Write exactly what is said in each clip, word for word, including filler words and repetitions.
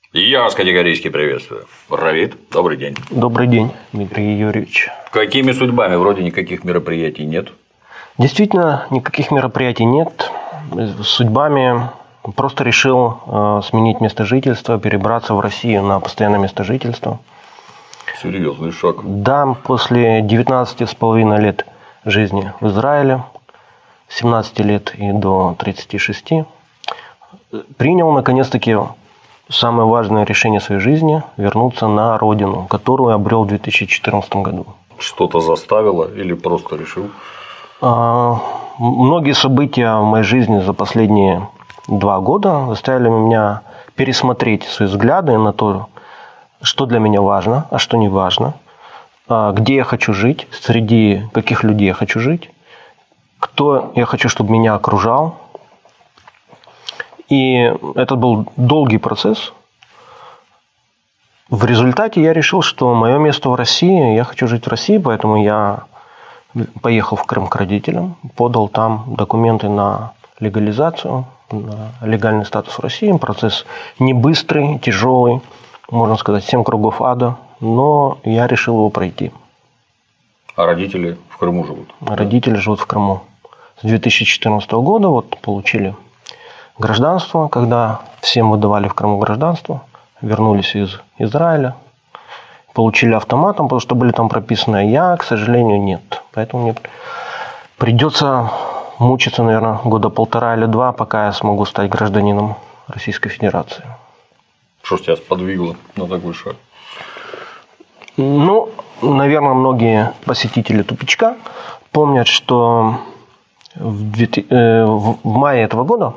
Я вас категорически приветствую. Равид, добрый день. Добрый день, Дмитрий Юрьевич. Какими судьбами? Вроде никаких мероприятий нет. Действительно, никаких мероприятий нет. Судьбами просто решил э, сменить место жительства, перебраться в Россию на постоянное место жительства. Серьезный шаг. Да, после девятнадцати с половиной лет жизни в Израиле, семнадцати лет и до тридцати шести, принял наконец-таки самое важное решение своей жизни – вернуться на родину, которую обрел в две тысячи четырнадцатом году. Что-то заставило или просто решил? А, многие события в моей жизни за последние два года заставили меня пересмотреть свои взгляды на то, что для меня важно, а что не важно, где я хочу жить, среди каких людей я хочу жить, кто я хочу, чтобы меня окружал. И это был долгий процесс. В результате я решил, что мое место в России, я хочу жить в России, поэтому я поехал в Крым к родителям, подал там документы на легализацию, на легальный статус в России. Процесс не быстрый, тяжелый, можно сказать, семь кругов ада, но я решил его пройти. А родители в Крыму живут? Родители живут в Крыму. С две тысячи четырнадцатого года вот получили гражданство, когда всем выдавали в Крыму гражданство, вернулись из Израиля, получили автоматом, потому что были там прописаны, а я, к сожалению, нет. Поэтому мне придется мучиться, наверное, года полтора или два, пока я смогу стать гражданином Российской Федерации. Что ж тебя сподвигло на такой шаг? Ну, наверное, многие посетители тупичка помнят, что в мае этого года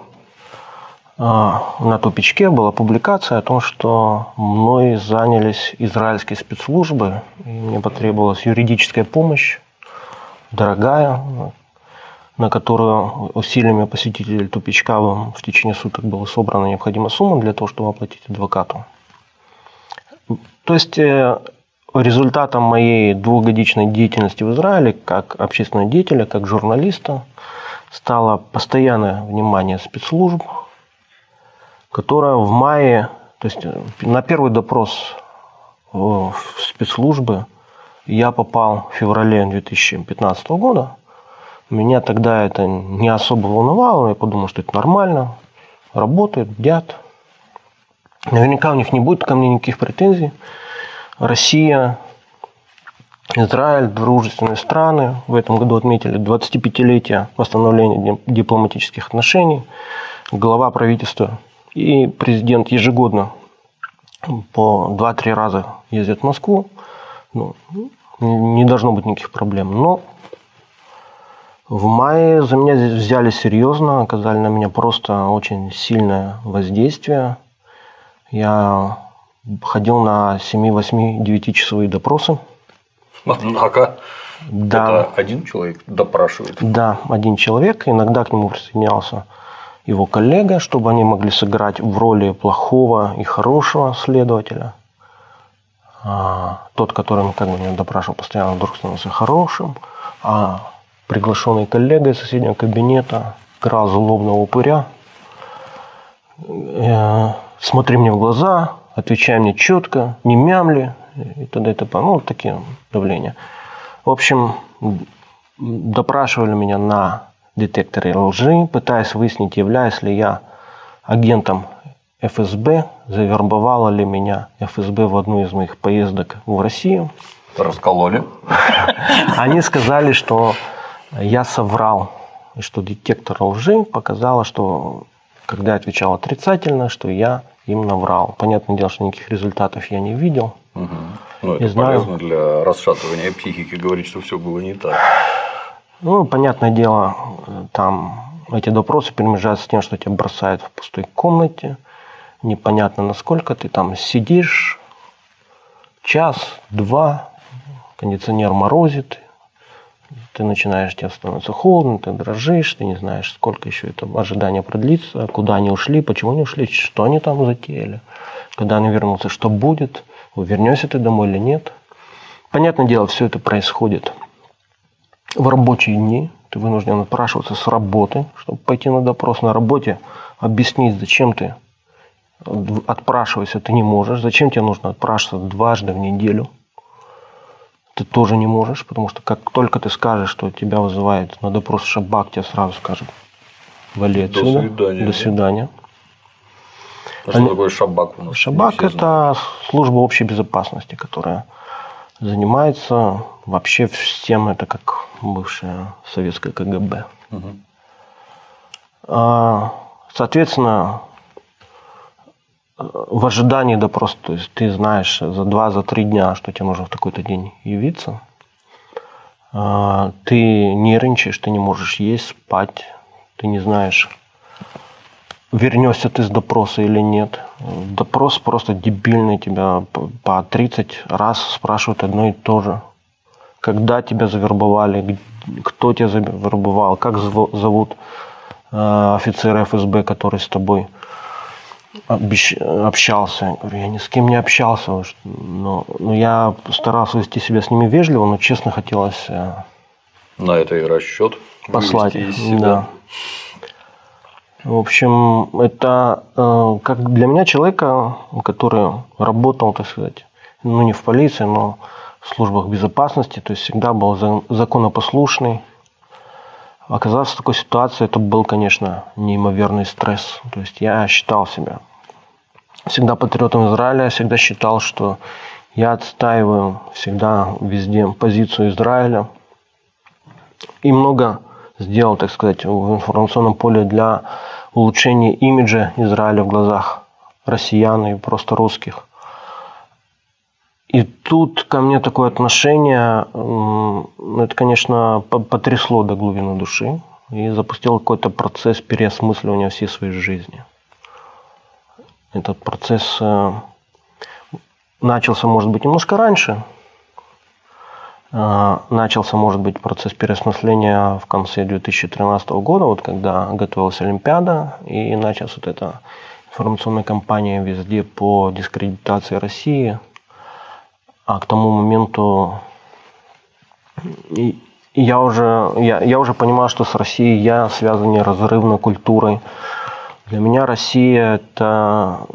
на тупичке была публикация о том, что мной занялись израильские спецслужбы, и мне потребовалась юридическая помощь, дорогая, на которую усилиями посетителей тупичка в течение суток была собрана необходимая сумма для того, чтобы оплатить адвокату. То есть результатом моей двухгодичной деятельности в Израиле как общественного деятеля, как журналиста стало постоянное внимание спецслужб, которая в мае, то есть на первый допрос в спецслужбы я попал в феврале две тысячи пятнадцатого года. Меня тогда это не особо волновало, я подумал, что это нормально, работают, бдят. Наверняка у них не будет ко мне никаких претензий. Россия, Израиль, дружественные страны в этом году отметили двадцатипятилетие восстановления дипломатических отношений. Глава правительства и президент ежегодно по два-три раза ездят в Москву. Ну, не должно быть никаких проблем. Но в мае за меня здесь взяли серьезно, оказали на меня просто очень сильное воздействие. Я ходил на семь, восемь, девятичасовые допросы. Однако, да. Это один человек допрашивает? Да, один человек. Иногда к нему присоединялся его коллега, чтобы они могли сыграть в роли плохого и хорошего следователя. А тот, который как бы меня допрашивал постоянно, вдруг становился хорошим. А приглашенный коллега из соседнего кабинета играл злобного упыря. Смотри мне в глаза, отвечай мне четко, не мямли. И т.д. и т.п. Ну, вот такие давления. В общем, допрашивали меня на детекторе лжи, пытаясь выяснить, являюсь ли я агентом эф эс бэ, завербовала ли меня эф эс бэ в одну из моих поездок в Россию. Раскололи. Они сказали, что я соврал, и что детектор лжи показала, что когда я отвечал отрицательно, что я им наврал. Понятное дело, что никаких результатов я не видел. Угу. Ну, это знаю. полезно для расшатывания психики говорить, что все было не так. Ну, понятное дело, там эти допросы перемежаются с тем, что тебя бросают в пустой комнате. Непонятно, насколько ты там сидишь. Час, два, кондиционер морозит. Ты начинаешь, тебе становится холодно, ты дрожишь, ты не знаешь, сколько еще это ожидание продлится, куда они ушли, почему они ушли, что они там затеяли, когда они вернутся, что будет, вернешься ты домой или нет. Понятное дело, все это происходит в рабочие дни. Ты вынужден отпрашиваться с работы, чтобы пойти на допрос на работе, объяснить, зачем ты Отпрашивайся ты не можешь. Зачем тебе нужно отпрашиваться дважды в неделю? Ты тоже не можешь, потому что как только ты скажешь, что тебя вызывает на допрос Шабак, тебе сразу скажут: вали отсюда. До свидания. До свидания. А что такое Шабак у нас? Шабак – это служба общей безопасности, которая занимается вообще всем, это как бывшая советская ка гэ бэ. Угу. Соответственно, в ожидании допроса, то есть ты знаешь за два-три дня, что тебе нужно в такой-то день явиться, ты нервничаешь, ты не можешь есть, спать, ты не знаешь, вернешься ты с допроса или нет. Допрос просто дебильный, тебя по тридцать раз спрашивают одно и то же. Когда тебя завербовали, кто тебя завербовал, как зовут офицера эф эс бэ, который с тобой общался. Я говорю, я ни с кем не общался, но, но я старался вести себя с ними вежливо, но честно хотелось на это и расчет послать. Из себя. Да. В общем, это как для меня человека, который работал, так сказать, ну не в полиции, но в службах безопасности, то есть всегда был законопослушный. Оказаться в такой ситуации, это был, конечно, неимоверный стресс. То есть я считал себя всегда патриотом Израиля, всегда считал, что я отстаиваю всегда везде позицию Израиля. И много сделал, так сказать, в информационном поле для улучшения имиджа Израиля в глазах россиян и просто русских. И тут ко мне такое отношение, это, конечно, потрясло до глубины души и запустило какой-то процесс переосмысливания всей своей жизни. Этот процесс начался, может быть, немножко раньше. Начался, может быть, процесс переосмысления в конце две тысячи тринадцатого года, вот когда готовилась Олимпиада, и началась вот эта информационная кампания везде по дискредитации России. А к тому моменту я уже, я, я уже понимал, что с Россией я связан неразрывно культурой. Для меня Россия – это,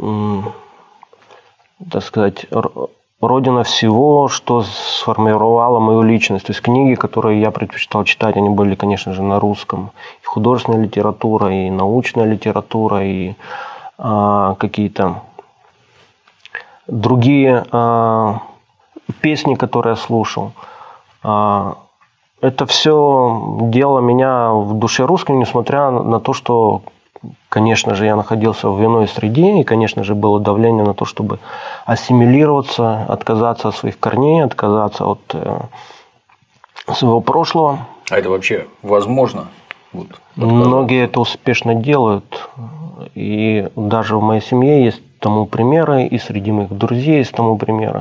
так сказать, родина всего, что сформировало мою личность. То есть книги, которые я предпочитал читать, они были, конечно же, на русском. И художественная литература, и научная литература, и а, какие-то другие а, песни, которые я слушал. А, это все делало меня в душе русским, несмотря на то, что, конечно же, я находился в иной среде, и, конечно же, было давление на то, чтобы ассимилироваться, отказаться от своих корней, отказаться от э, своего прошлого. А это вообще возможно? Вот, многие это успешно делают, и даже в моей семье есть тому примеры, и среди моих друзей есть тому примеры.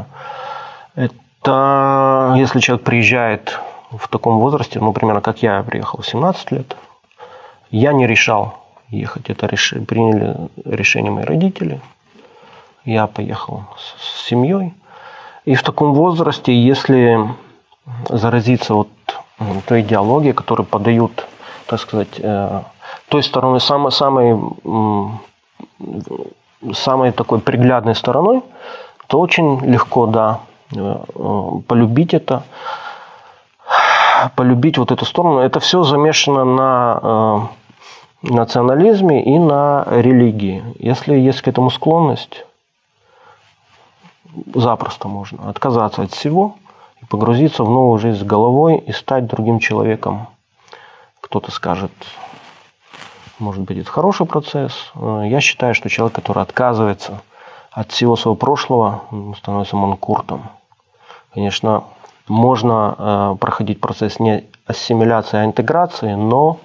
Это если человек приезжает в таком возрасте, ну, примерно как я приехал в семнадцать лет, я не решал ехать. Это реш... приняли решение мои родители. Я поехал с, с семьей. И в таком возрасте, если заразиться вот той идеологией, которую подают, так сказать, э, той стороной, самой, самой, самой такой приглядной стороной, то очень легко, да, э, полюбить это, полюбить вот эту сторону. Это все замешано на э, национализме и на религии. Если есть к этому склонность, запросто можно отказаться от всего и погрузиться в новую жизнь с головой и стать другим человеком. Кто-то скажет, может быть, это хороший процесс. Я считаю, что человек, который отказывается от всего своего прошлого, становится манкуртом. Конечно, можно проходить процесс не ассимиляции, а интеграции, но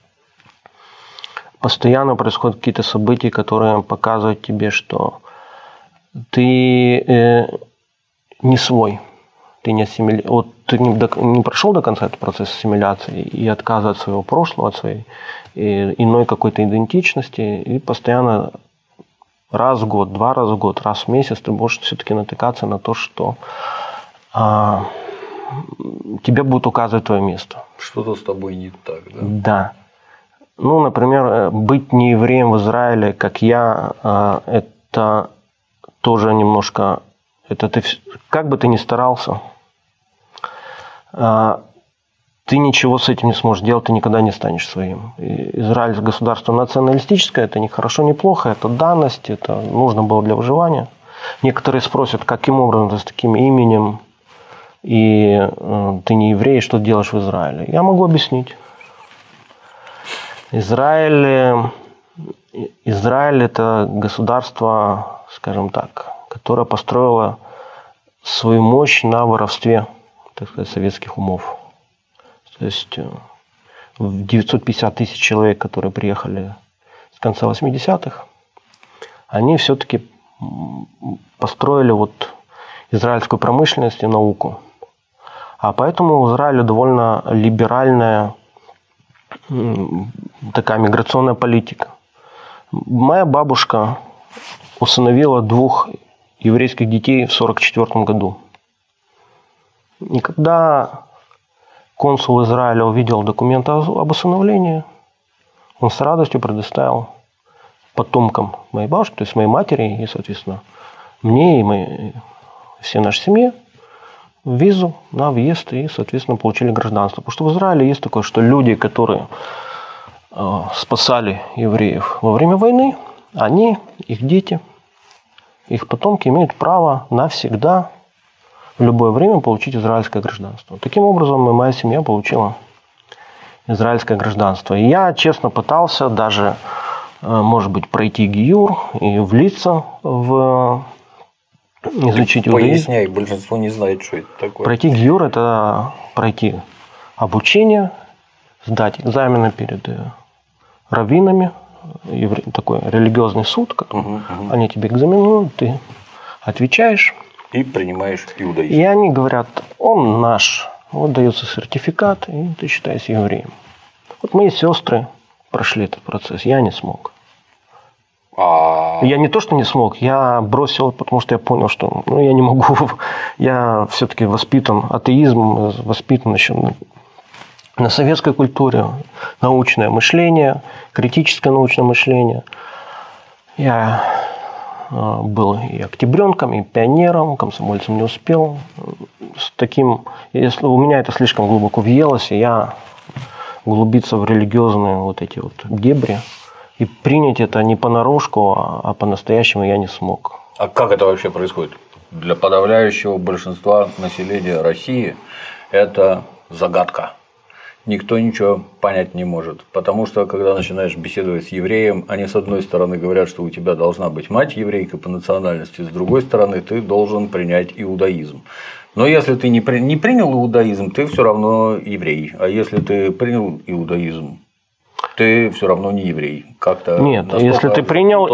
постоянно происходят какие-то события, которые показывают тебе, что ты э, не свой, ты не ассимили... вот ты не, до... не прошел до конца этот процесс ассимиляции и отказа от своего прошлого, от своей э, иной какой-то идентичности, и постоянно раз в год, два раза в год, раз в месяц ты можешь все-таки натыкаться на то, что э, тебе будет указывать твое место. Что-то с тобой не так, да? Да. Ну, например, быть неевреем в Израиле, как я, это тоже немножко, это ты, как бы ты ни старался, ты ничего с этим не сможешь делать, ты никогда не станешь своим. И Израиль государство националистическое, это не хорошо, не плохо, это данность, это нужно было для выживания. Некоторые спросят, каким образом ты с таким именем, и э, ты не еврей, что ты делаешь в Израиле? Я могу объяснить. Израиль, Израиль – это государство, скажем так, которое построило свою мощь на воровстве, так сказать, советских умов. То есть девятьсот пятьдесят тысяч человек, которые приехали с конца восьмидесятых, они все-таки построили вот израильскую промышленность и науку. А поэтому в Израиле довольно либеральная такая миграционная политика. Моя бабушка усыновила двух еврейских детей в сорок четвёртом году. И когда консул Израиля увидел документы об усыновлении, он с радостью предоставил потомкам моей бабушки, то есть моей матери и, соответственно, мне и моей, всей нашей семье визу на въезд и, соответственно, получили гражданство. Потому что в Израиле есть такое, что люди, которые э, спасали евреев во время войны, они, их дети, их потомки имеют право навсегда в любое время получить израильское гражданство. Таким образом, и моя семья получила израильское гражданство. И я честно пытался даже, может быть, пройти гиюр и влиться в изучить иудаизм. Поясняй, большинство не знает, что это такое. Пройти гиюр – это пройти обучение, сдать экзамены перед раввинами, такой религиозный суд, который угу, угу. они тебе экзаменуют, ты отвечаешь. И принимаешь иудаизм. И они говорят, он наш. Вот дается сертификат, и ты считаешься евреем. Вот мои сестры прошли этот процесс, я не смог. А... Я не то, что не смог, я бросил, потому что я понял, что ну, я не могу. Я все-таки воспитан атеизмом, воспитан еще на советской культуре. Научное мышление, критическое научное мышление. Я был и октябренком, и пионером, комсомольцем не успел. С таким, если у меня это слишком глубоко въелось, и я углубиться в религиозные вот эти вот дебри и принять это не понарошку, а по-настоящему я не смог. А как это вообще происходит? Для подавляющего большинства населения России это загадка. Никто ничего понять не может. Потому что, когда начинаешь беседовать с евреем, они с одной стороны говорят, что у тебя должна быть мать еврейка по национальности, с другой стороны, ты должен принять иудаизм. Но если ты не, при... не принял иудаизм, ты все равно еврей. А если ты принял иудаизм, ты все равно не еврей. Как-то Нет, если ты принял,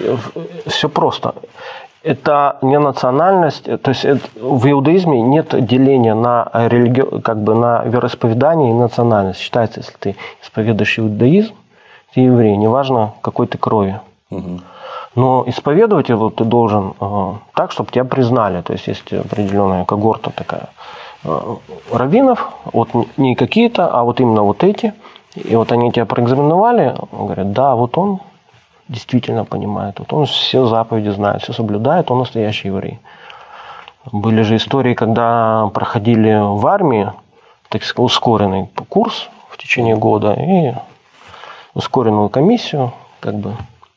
все просто. Это не национальность, то есть это, в иудаизме нет деления на, религи... как бы на вероисповедание и национальность. Считается, если ты исповедуешь иудаизм, ты еврей, неважно какой ты крови. Угу. Но исповедовать его ты должен э, так, чтобы тебя признали. То есть есть определенная когорта такая э, раввинов, вот не какие-то, а вот именно вот эти. И вот они тебя проэкзаменовали, говорят, да, вот он действительно понимает. Вот он все заповеди знает, все соблюдает, он настоящий еврей. Были же истории, когда проходили в армии, так сказать, ускоренный курс в течение года и ускоренную комиссию, как бы.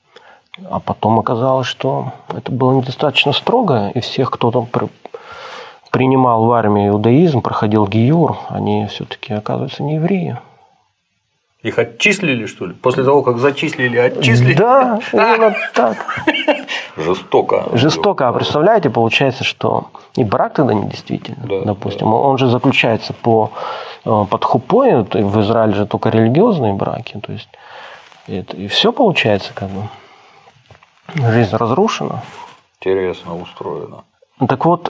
А потом оказалось, что это было недостаточно строго, и всех, кто там принимал в армии иудаизм, проходил гиюр, они все-таки, оказывается, не евреи. Их отчислили, что ли? После того, как зачислили, отчислили? Да, именно так. Жестоко. Жестоко. А представляете, получается, что и брак тогда недействительно, да, допустим. Да. Он же заключается по, под хупой, в Израиле же только религиозные браки. То есть, это, и все получается, как бы. Жизнь разрушена. Интересно устроено. Так вот,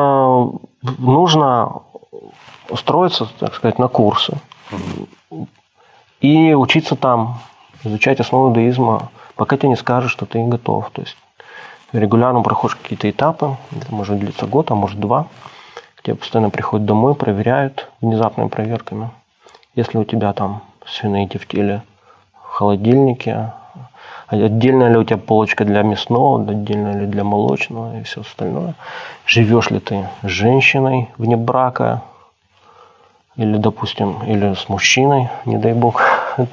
нужно устроиться, так сказать, на курсы. Угу. И учиться там, изучать основы иудаизма, пока тебе не скажут, что ты готов. То есть регулярно проходишь какие-то этапы, это может длиться год, а может два. К тебе постоянно приходят домой, проверяют внезапными проверками. Если у тебя там свиные тефтели в холодильнике, отдельная ли у тебя полочка для мясного, отдельная ли для молочного и все остальное. Живешь ли ты с женщиной вне брака, или, допустим, или с мужчиной, не дай бог.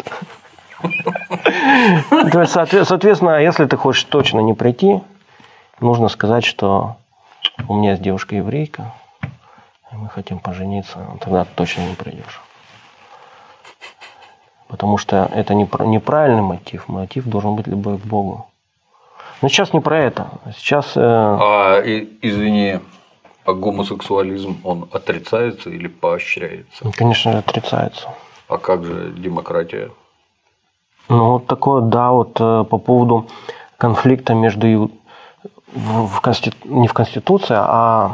То есть, соответственно, если ты хочешь точно не прийти, нужно сказать, что у меня есть девушка-еврейка, и мы хотим пожениться, тогда точно не придешь. Потому что это неправильный мотив. Мотив должен быть любовь к Богу. Но сейчас не про это. Сейчас... А, и, извини, а гомосексуализм, он отрицается или поощряется? Конечно же, отрицается. А как же демократия? Ну, вот такое, да, вот по поводу конфликта между... В конститу... Не в Конституции, а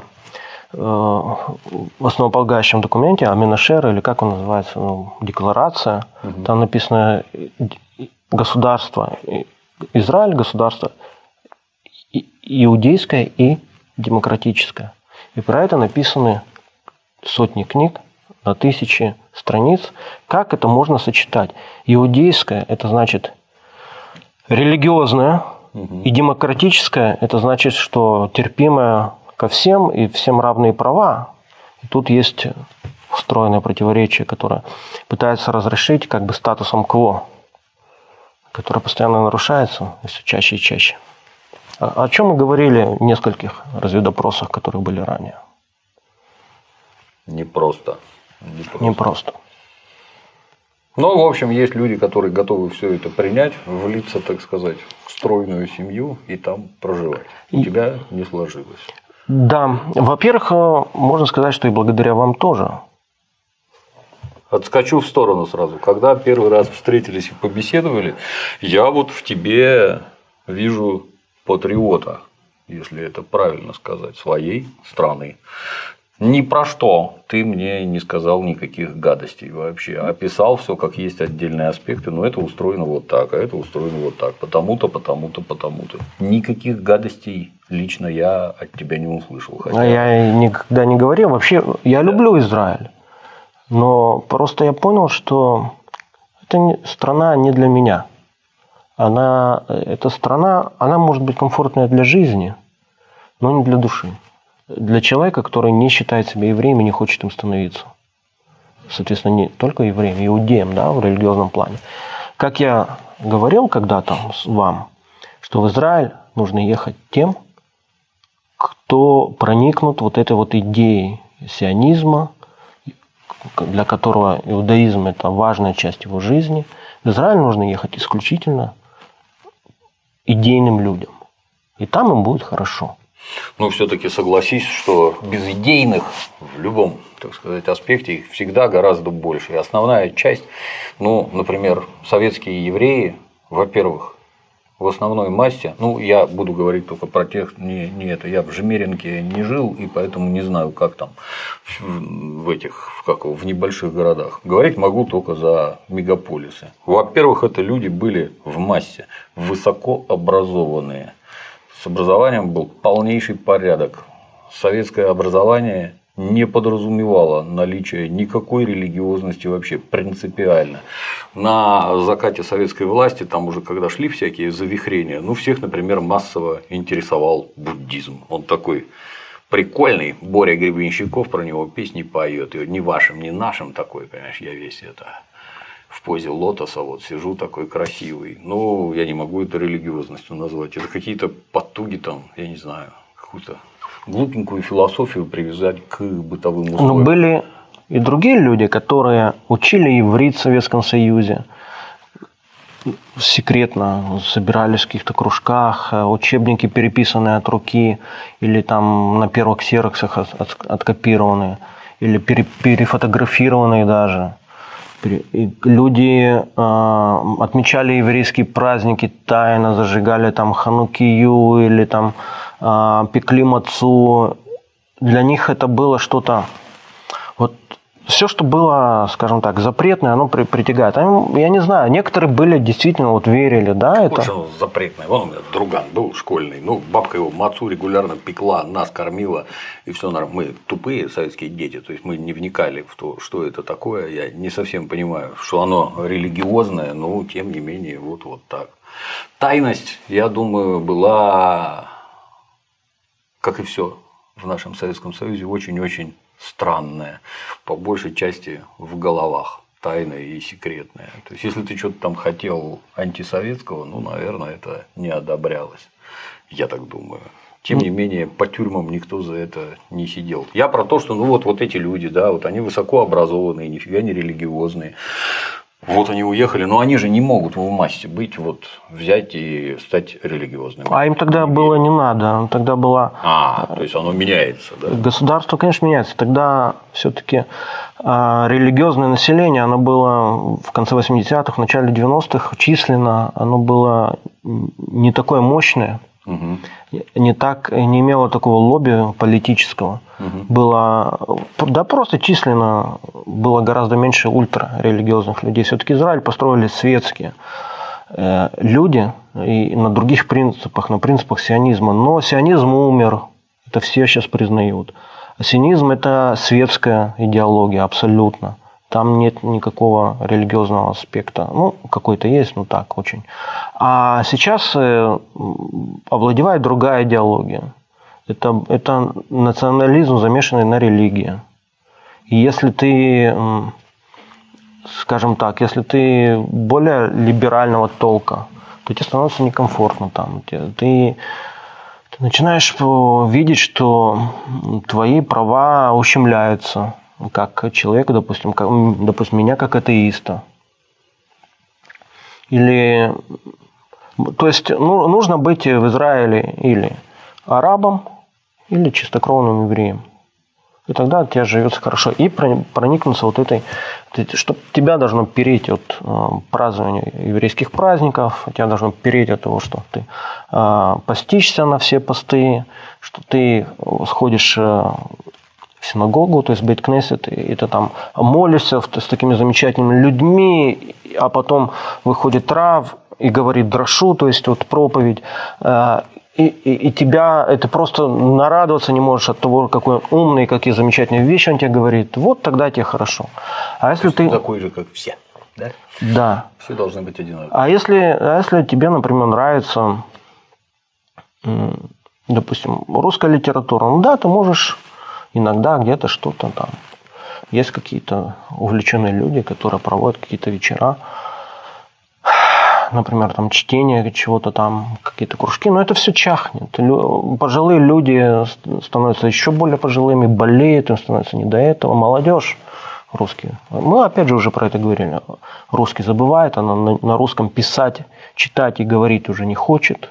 в основополагающем документе Амин-Ашер, или как он называется, ну, декларация, угу. Там написано государство Израиль, государство иудейское и демократическое. И про это написаны сотни книг на тысячи страниц. Как это можно сочетать? Иудейское – это значит религиозное, угу. И демократическое – это значит, что терпимое ко всем и всем равные права. И тут есть встроенное противоречие, которое пытается разрешить как бы статусом кво, которое постоянно нарушается все чаще и чаще. О чем мы говорили в нескольких разведопросах, которые были ранее? Непросто. Непросто. Непросто. Но, в общем, есть люди, которые готовы все это принять, влиться, так сказать, в стройную семью и там проживать. У и... тебя не сложилось. Да, во-первых, можно сказать, что и благодаря вам тоже. Отскочу в сторону сразу. Когда первый раз встретились и побеседовали, я вот в тебе вижу патриота, если это правильно сказать, своей страны. Ни про что ты мне не сказал никаких гадостей вообще. Описал все, как есть отдельные аспекты, но это устроено вот так, а это устроено вот так. Потому-то, потому-то, потому-то. Никаких гадостей лично я от тебя не услышал. Хотя... Я никогда не говорил. Вообще, я да. люблю Израиль. Но просто я понял, что эта страна не для меня. Она, эта страна, она может быть комфортная для жизни, но не для души. Для человека, который не считает себя евреем и не хочет им становиться. Соответственно, не только евреем, иудеем, да, в религиозном плане. Как я говорил когда-то вам, что в Израиль нужно ехать тем, кто проникнут вот этой вот идеей сионизма, для которого иудаизм – это важная часть его жизни. В Израиль нужно ехать исключительно идейным людям. И там им будет хорошо. Ну, все-таки согласись, что без идейных в любом, так сказать, аспекте их всегда гораздо больше. И основная часть, ну, например, советские евреи, во-первых, в основной массе, ну, я буду говорить только про тех, не, не это, я в Жмеринке не жил, и поэтому не знаю, как там в этих, как, в небольших городах. Говорить могу только за мегаполисы. Во-первых, это люди были в массе, высокообразованные. С образованием был полнейший порядок. Советское образование не подразумевало наличие никакой религиозности вообще принципиально. На закате советской власти, там уже когда шли всякие завихрения, ну всех, например, массово интересовал буддизм. Он такой прикольный, Боря Гребенщиков про него песни поет, и ни вашим, ни нашим такой, понимаешь, я весь это... в позе лотоса вот сижу такой красивый. Ну, я не могу это религиозностью назвать. Это какие-то потуги там, я не знаю, какую-то глупенькую философию привязать к бытовым условиям. Но были и другие люди, которые учили иврит в Советском Союзе. Секретно собирались в каких-то кружках, учебники, переписанные от руки, или там на первых ксероксах откопированные, или перефотографированные даже. И люди э, отмечали еврейские праздники тайно, зажигали там ханукию или там э, пекли мацу. Для них это было что-то... Вот все, что было, скажем так, запретное, оно при, притягает. Я не знаю, некоторые были действительно вот верили, да, это. это. Запретное. Вон у меня друган был школьный. Ну, бабка его мацу регулярно пекла, нас кормила, и все нормально. Мы тупые советские дети, то есть мы не вникали в то, что это такое. Я не совсем понимаю, что оно религиозное, но тем не менее, вот, вот так. Тайность, я думаю, была, как и все в нашем Советском Союзе, очень-очень странная, по большей части в головах, тайная и секретная. То есть, если ты что-то там хотел антисоветского, ну, наверное, это не одобрялось, я так думаю. Тем не менее, по тюрьмам никто за это не сидел. Я про то, что ну вот, вот эти люди, да, вот они высокообразованные, нифига не религиозные. Вот они уехали, но они же не могут в массе быть, вот взять и стать религиозными. А им тогда было не надо, тогда была... А, то есть оно меняется, да? Государство, конечно, меняется. Тогда все-таки религиозное население, оно было в конце восьмидесятых, в начале девяностых численно, оно было не такое мощное. Угу. Не так, не имело такого лобби политического. Угу. Было, да просто численно было гораздо меньше ультрарелигиозных людей. Все-таки Израиль построили светские люди и на других принципах, на принципах сионизма. Но сионизм умер, это все сейчас признают. Сионизм – это светская идеология абсолютно. Там нет никакого религиозного аспекта. Ну, какой-то есть, но так очень. А сейчас овладевает другая идеология. Это, это национализм, замешанный на религии. И если ты, скажем так, если ты более либерального толка, то тебе становится некомфортно там. Ты, ты начинаешь видеть, что твои права ущемляются. Как человека, допустим, как, допустим, меня как атеиста. Или, то есть, ну, нужно быть в Израиле или арабом, или чистокровным евреем. И тогда тебе живется хорошо. И проникнуться вот этой, что тебя должно переть от празднования еврейских праздников, тебя должно переть от того, что ты постишься на все посты, что ты сходишь в синагогу, то есть бейт-кнесет, и ты там молишься с такими замечательными людьми, а потом выходит Рав и говорит драшу, то есть вот проповедь, и, и, и тебя, это просто нарадоваться не можешь от того, какой он умный, какие замечательные вещи он тебе говорит, вот тогда тебе хорошо. А если ты... такой же, как все, да? Да. Все должны быть одинаковые. А если, а если тебе, например, нравится, допустим, русская литература, ну да, ты можешь... Иногда где-то что-то там. Есть какие-то увлеченные люди, которые проводят какие-то вечера. Например, там чтение чего-то там, какие-то кружки. Но это все чахнет. Пожилые люди становятся еще более пожилыми, болеют, им становится не до этого. Молодежь русские. Мы опять же уже про это говорили. Русский забывает, она на русском писать, читать и говорить уже не хочет.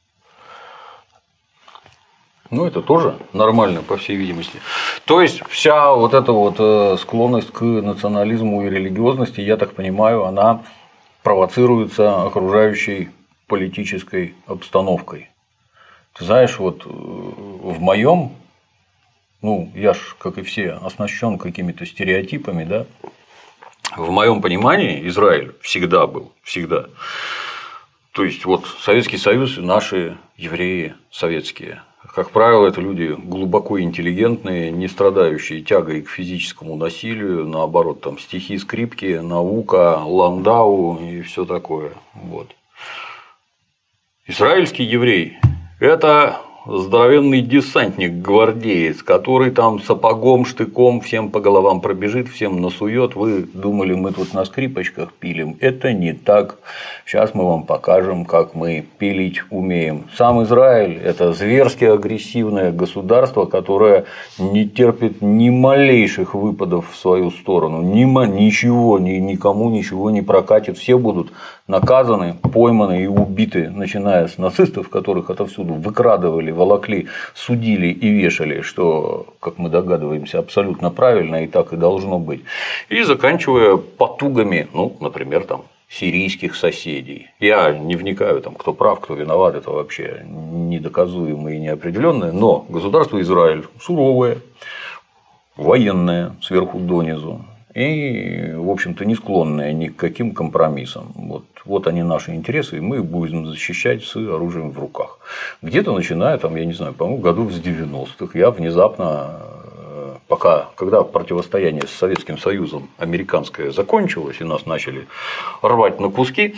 Ну, это тоже нормально, по всей видимости. То есть, вся вот эта вот склонность к национализму и религиозности, я так понимаю, она провоцируется окружающей политической обстановкой. Ты знаешь, вот в моем, ну, я ж, как и все, оснащен какими-то стереотипами, да, в моем понимании Израиль всегда был, всегда. То есть, вот Советский Союз, наши евреи советские. Как правило, это люди глубоко интеллигентные, не страдающие тягой к физическому насилию, наоборот, там стихи, скрипки, наука, Ландау и все такое. Вот. Израильский еврей – это здоровенный десантник, гвардеец, который там сапогом, штыком всем по головам пробежит, всем насует. Вы думали, мы тут на скрипочках пилим? Это не так. Сейчас мы вам покажем, как мы пилить умеем. Сам Израиль – это зверски агрессивное государство, которое не терпит ни малейших выпадов в свою сторону. Ни, ничего, ни, никому ничего не прокатит. Все будут наказаны, пойманы и убиты, начиная с нацистов, которых отовсюду выкрадывали, волокли, судили и вешали, что, как мы догадываемся, абсолютно правильно и так и должно быть. И заканчивая потугами, ну, например, там, сирийских соседей. Я не вникаю, там, кто прав, кто виноват, это вообще недоказуемо и неопределенное, но государство Израиль суровое, военная сверху донизу и, в общем-то, не склонная ни к каким компромиссам. Вот, вот они наши интересы, и мы их будем защищать с оружием в руках. Где-то начиная, там, я не знаю, по-моему, году с девяностых, я внезапно, пока, когда противостояние с Советским Союзом американское закончилось, и нас начали рвать на куски,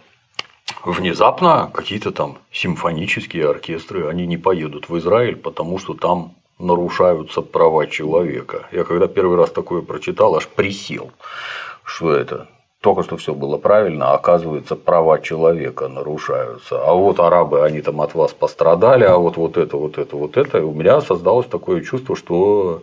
внезапно какие-то там симфонические оркестры, они не поедут в Израиль, потому что там нарушаются права человека. Я когда первый раз такое прочитал, аж присел, что это только что все было правильно, а оказывается, права человека нарушаются. А вот арабы, они там от вас пострадали, а вот, вот это, вот это, вот это. И у меня создалось такое чувство, что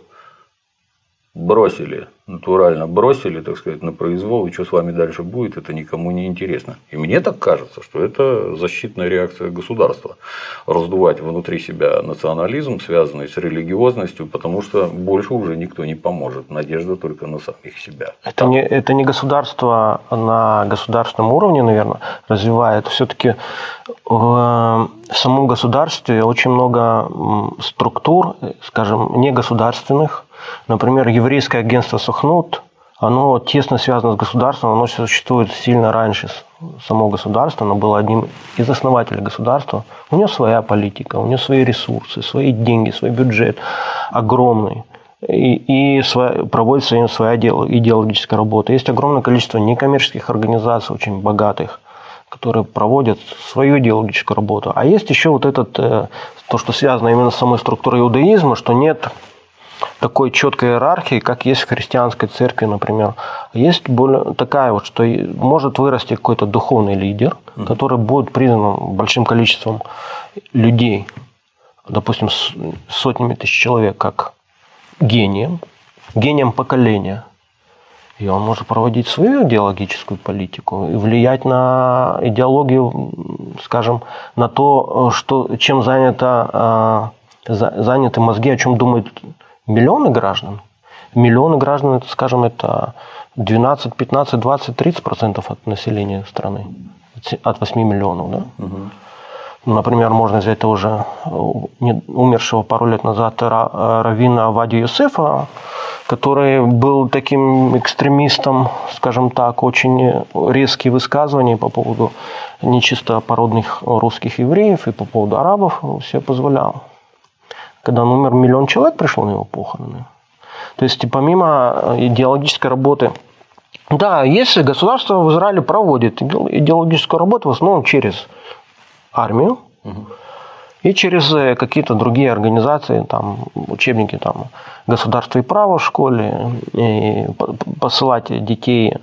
бросили, натурально бросили, так сказать, на произвол, и что с вами дальше будет, это никому не интересно. И мне так кажется, что это защитная реакция государства – раздувать внутри себя национализм, связанный с религиозностью, потому что больше уже никто не поможет, надежда только на самих себя. Это не, это не государство на государственном уровне, наверное, развивает. Все-таки в самом государстве очень много структур, скажем, негосударственных. Например, еврейское агентство Сохнут, оно тесно связано с государством, оно существует сильно раньше самого государства, оно было одним из основателей государства. У него своя политика, у него свои ресурсы, свои деньги, свой бюджет огромный. И, и своя, проводится им своя идеологическая работа. Есть огромное количество некоммерческих организаций, очень богатых, которые проводят свою идеологическую работу. А есть еще вот этот, то, что связано именно с самой структурой иудаизма, что нет такой четкой иерархии, как есть в христианской церкви, например. Есть более такая вот, что может вырасти какой-то духовный лидер, mm-hmm. который будет признан большим количеством людей, допустим, сотнями тысяч человек, как гением, гением поколения. И он может проводить свою идеологическую политику и влиять на идеологию, скажем, на то, что, чем занято, заняты мозги, о чем думают миллионы граждан. Миллионы граждан, это, скажем, это двенадцать, пятнадцать, двадцать, тридцать процентов от населения страны. От восьми миллионов. Да? Угу. Например, можно взять того же умершего пару лет назад раввина Авадию Йосефа, который был таким экстремистом, скажем так, очень резкие высказывания по поводу нечистопородных русских евреев и по поводу арабов себе позволял. Когда он умер, миллион человек пришло на его похороны. То есть, помимо идеологической работы, да, если государство в Израиле проводит идеологическую работу, в основном через армию угу. и через какие-то другие организации, там, учебники там, государства и права в школе, и посылать детей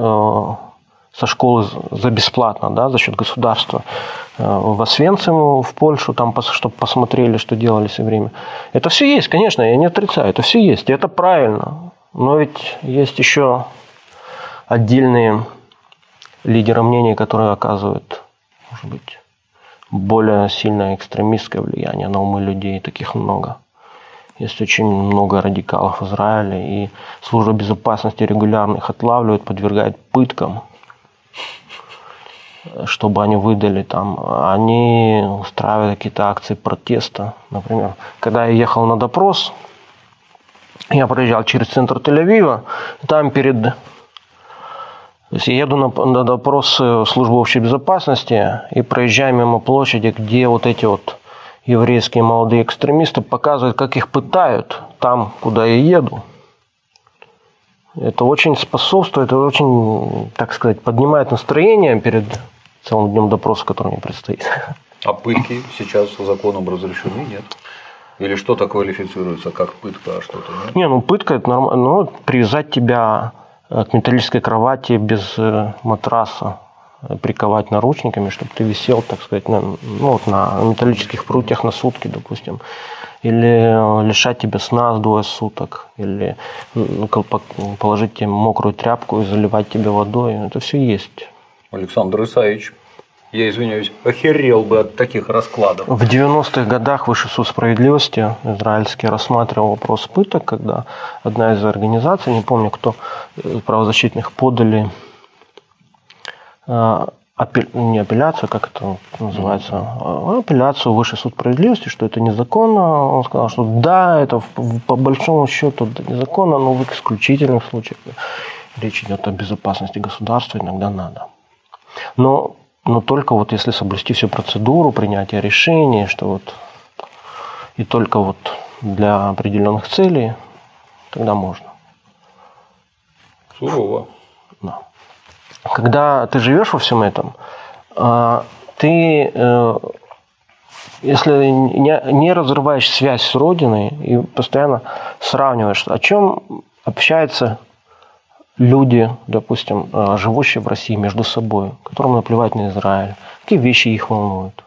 со школы за бесплатно, да, за счет государства в Освенцим, в Польшу, там, чтобы посмотрели, что делали все время. Это все есть, конечно, я не отрицаю, это все есть, и это правильно. Но ведь есть еще отдельные лидеры мнений, которые оказывают, может быть, более сильное экстремистское влияние на умы людей, таких много. Есть очень много радикалов в Израиле, и служба безопасности регулярно их отлавливает, подвергает пыткам, чтобы они выдали там. Они устраивают какие-то акции протеста. Например, когда я ехал на допрос, я проезжал через центр Тель-Авива, там перед... То есть я еду на, на допрос службы общей безопасности и проезжаю мимо площади, где вот эти вот еврейские молодые экстремисты показывают, как их пытают там, куда я еду. Это очень способствует, это очень, так сказать, поднимает настроение перед целым днем допроса, который мне предстоит. А пытки сейчас законом разрешены, нет? Или что-то квалифицируется как пытка, а что-то нет? Не, ну пытка это нормально. Ну, привязать тебя к металлической кровати без матраса, приковать наручниками, чтобы ты висел, так сказать, на, ну, вот на металлических прутьях на сутки, допустим. Или лишать тебя сна двое суток, или положить тебе мокрую тряпку и заливать тебя водой. Это все есть. Александр Исаевич, я извиняюсь, охерел бы от таких раскладов. В девяностых годах Высший суд справедливости израильский рассматривал вопрос пыток, когда одна из организаций, не помню кто, правозащитных, подали апель, не апелляцию, как это называется, а апелляцию в Высший суд справедливости, что это незаконно. Он сказал, что да, это по большому счету незаконно, но в исключительных случаях речь идет о безопасности государства, иногда надо. Но, но только вот если соблюсти всю процедуру принятия решений, что вот и только вот для определенных целей, тогда можно. Сурово. Да. Когда ты живешь во всем этом, ты, если не разрываешь связь с Родиной и постоянно сравниваешь, о чем общаются люди, допустим, живущие в России между собой, которым наплевать на Израиль, какие вещи их волнуют,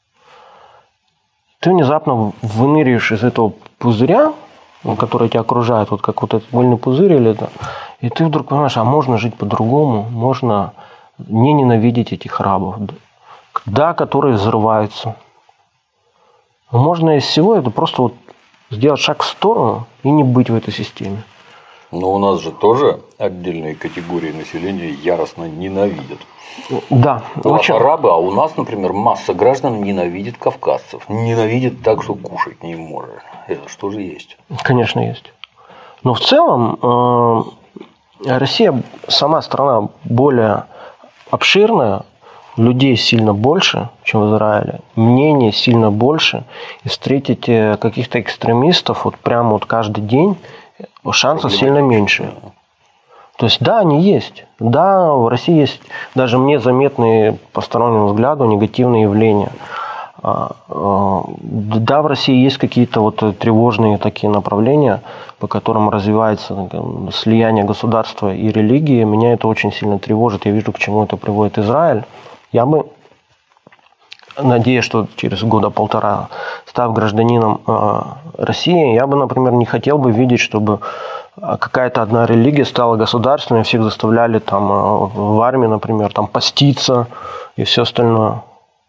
ты внезапно выныриваешь из этого пузыря, который тебя окружает, вот как вот этот мыльный пузырь, или это, и ты вдруг понимаешь, а можно жить по-другому, можно не ненавидеть этих рабов, да, которые взрываются. Можно из всего это просто вот сделать шаг в сторону и не быть в этой системе. Но у нас же тоже отдельные категории населения яростно ненавидят. Да. Очень... Арабы, а у нас, например, масса граждан ненавидит кавказцев. Ненавидит так, что кушать не может. Это что же есть? Конечно, есть. Но в целом э, Россия сама страна более обширная, людей сильно больше, чем в Израиле, мнений сильно больше. И встретить каких-то экстремистов вот прямо вот каждый день шансов сильно меньше. То есть, да, они есть. Да, в России есть даже мне заметные по стороннему взгляду негативные явления. Да, в России есть какие-то вот тревожные такие направления, по которым развивается слияние государства и религии. Меня это очень сильно тревожит. Я вижу, к чему это приводит Израиль. Я бы, надеюсь, что через года полтора, став гражданином России, я бы, например, не хотел бы видеть, чтобы какая-то одна религия стала государственной, всех заставляли там в армии, например, там поститься и все остальное.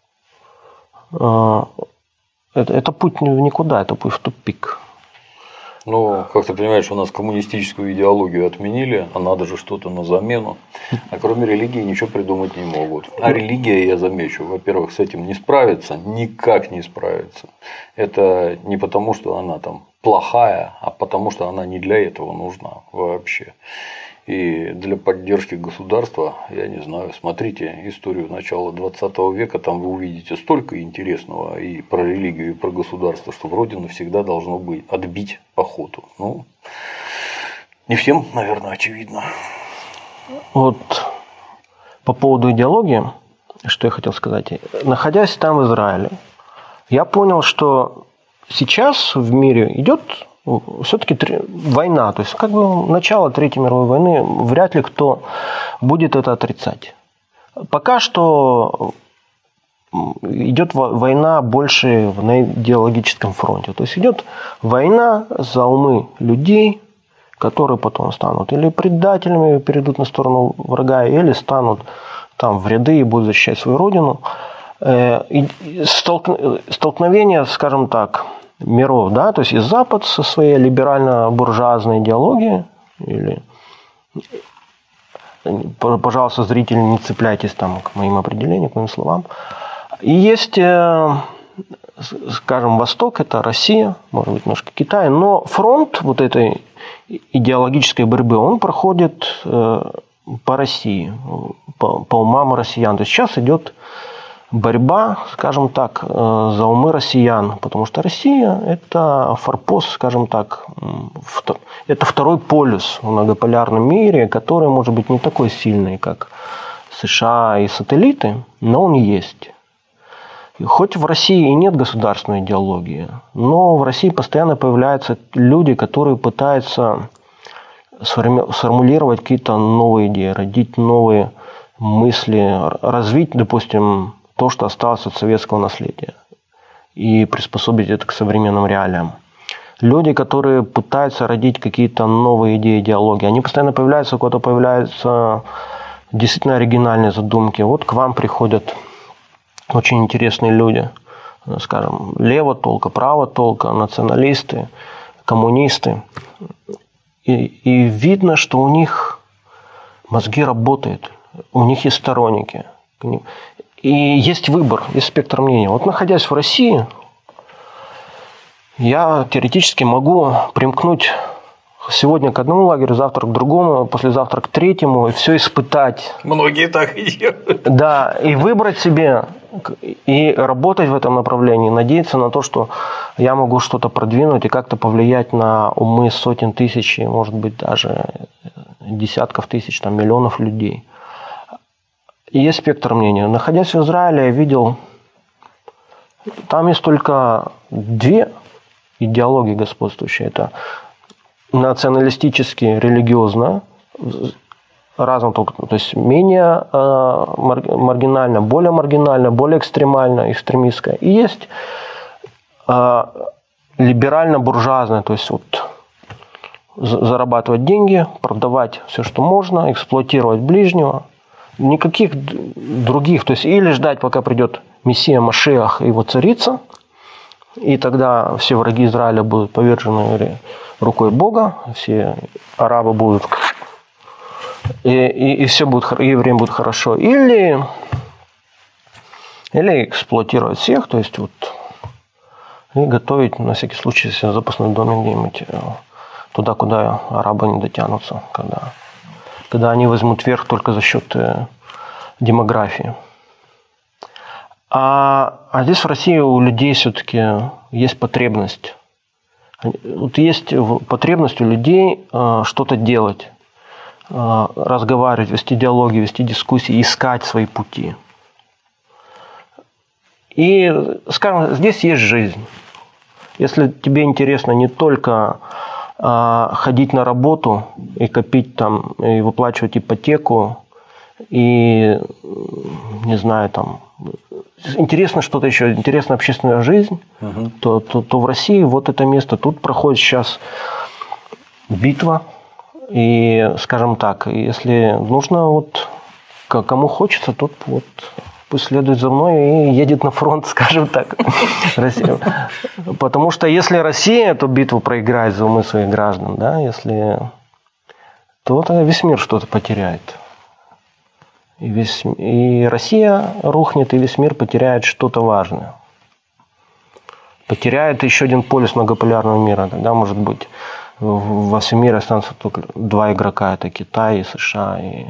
Это, это путь в никуда, это путь в тупик. Ну, как ты понимаешь, у нас коммунистическую идеологию отменили, а надо же что-то на замену. А кроме религии ничего придумать не могут. А религия, я замечу, во-первых, с этим не справится, никак не справится. Это не потому, что она там плохая, а потому, что она не для этого нужна вообще. И для поддержки государства, я не знаю, смотрите историю начала двадцатого века, там вы увидите столько интересного и про религию, и про государство, что вроде навсегда должно быть отбить охоту. Ну, не всем, наверное, очевидно. Вот по поводу идеологии, что я хотел сказать. Находясь там в Израиле, я понял, что сейчас в мире идет все-таки война, то есть как бы начало Третьей мировой войны, вряд ли кто будет это отрицать. Пока что идет война больше на идеологическом фронте, то есть идет война за умы людей, которые потом станут или предателями, перейдут на сторону врага, или станут там в ряды и будут защищать свою родину. Столкновение, скажем так, миров, да, то есть и Запад со своей либерально-буржуазной идеологией, или, пожалуйста, зрители, не цепляйтесь там к моим определениям, к моим словам. И есть, скажем, Восток, это Россия, может быть, немножко Китай, но фронт вот этой идеологической борьбы, он проходит по России, по, по умам россиян. То есть сейчас идет борьба, скажем так, за умы россиян, потому что Россия – это форпост, скажем так, это второй полюс в многополярном мире, который может быть не такой сильный, как США и сателлиты, но он есть. И хоть в России и нет государственной идеологии, но в России постоянно появляются люди, которые пытаются сформулировать какие-то новые идеи, родить новые мысли, развить, допустим, то, что осталось от советского наследия, и приспособить это к современным реалиям. Люди, которые пытаются родить какие-то новые идеи, идеологии, они постоянно появляются, у кого-то появляются действительно оригинальные задумки. Вот к вам приходят очень интересные люди, скажем, лево толка, право толка, националисты, коммунисты. И, и видно, что у них мозги работают, у них есть сторонники. И есть выбор, есть спектр мнений. Вот находясь в России, я теоретически могу примкнуть сегодня к одному лагерю, завтра к другому, послезавтра к третьему, и все испытать. Многие так и делают. Да, и выбрать себе, и работать в этом направлении, надеяться на то, что я могу что-то продвинуть и как-то повлиять на умы сотен тысяч, может быть, даже десятков тысяч, там, миллионов людей. И есть спектр мнений. Находясь в Израиле, я видел, там есть только две идеологии господствующие. Это националистически, религиозно, разом только, то есть менее э, маргинально, более маргинально, более экстремально, экстремистское. И есть э, либерально-буржуазное, то есть вот зарабатывать деньги, продавать все, что можно, эксплуатировать ближнего. Никаких других, то есть или ждать, пока придет Мессия Машиах и его царица, и тогда все враги Израиля будут повержены рукой Бога, все арабы будут, и, и, и все будет, и евреям будет хорошо, или, или эксплуатировать всех, то есть вот и готовить на всякий случай себе запасной домик где-нибудь туда, куда арабы не дотянутся, когда, когда они возьмут верх только за счет демографии. А, а здесь в России у людей все-таки есть потребность. Вот есть потребность у людей э, что-то делать, э, разговаривать, вести диалоги, вести дискуссии, искать свои пути. И, скажем, здесь есть жизнь. Если тебе интересно не только э, ходить на работу и копить там, и выплачивать ипотеку, и, не знаю, там, интересно что-то еще, интересна общественная жизнь, угу. то, то, то в России вот это место, тут проходит сейчас битва, и, скажем так, если нужно, вот, кому хочется, тот вот пусть следует за мной и едет на фронт, скажем так. Потому что если Россия эту битву проиграет за умы своих граждан, да, если, то весь мир что-то потеряет. И, весь, и Россия рухнет, и весь мир потеряет что-то важное. Потеряет еще один полюс многополярного мира. Тогда, может быть, во всем мире останутся только два игрока. Это Китай и США. И,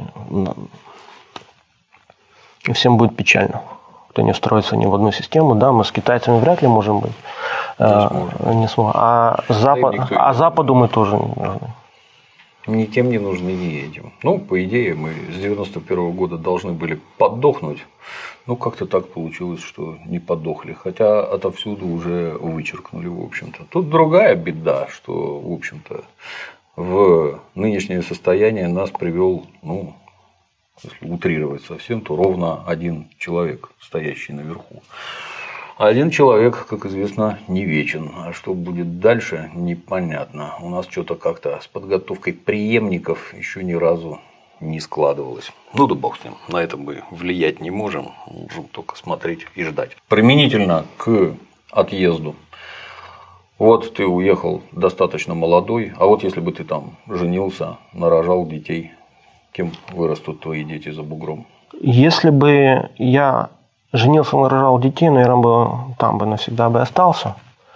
и всем будет печально. Кто не встроится ни в одну систему. Да, мы с китайцами вряд ли можем быть. Не а, не сможем. А, Запад, а Западу мы тоже не нужны. Ни тем не нужны, ни этим. Ну, по идее, мы с девяносто первого года должны были подохнуть. Ну, как-то так получилось, что не подохли. Хотя отовсюду уже вычеркнули, в общем-то. Тут другая беда, что, в общем-то, в нынешнее состояние нас привел, ну, если утрировать совсем, то ровно один человек, стоящий наверху. Один человек, как известно, не вечен. А что будет дальше, непонятно. У нас что-то как-то с подготовкой преемников еще ни разу не складывалось. Ну да бог с ним. На это мы влиять не можем. Можем только смотреть и ждать. Применительно к отъезду. Вот ты уехал достаточно молодой. А вот если бы ты там женился, нарожал детей, кем вырастут твои дети за бугром? Если бы я женился, нарожал детей, наверное, бы, там бы навсегда бы остался.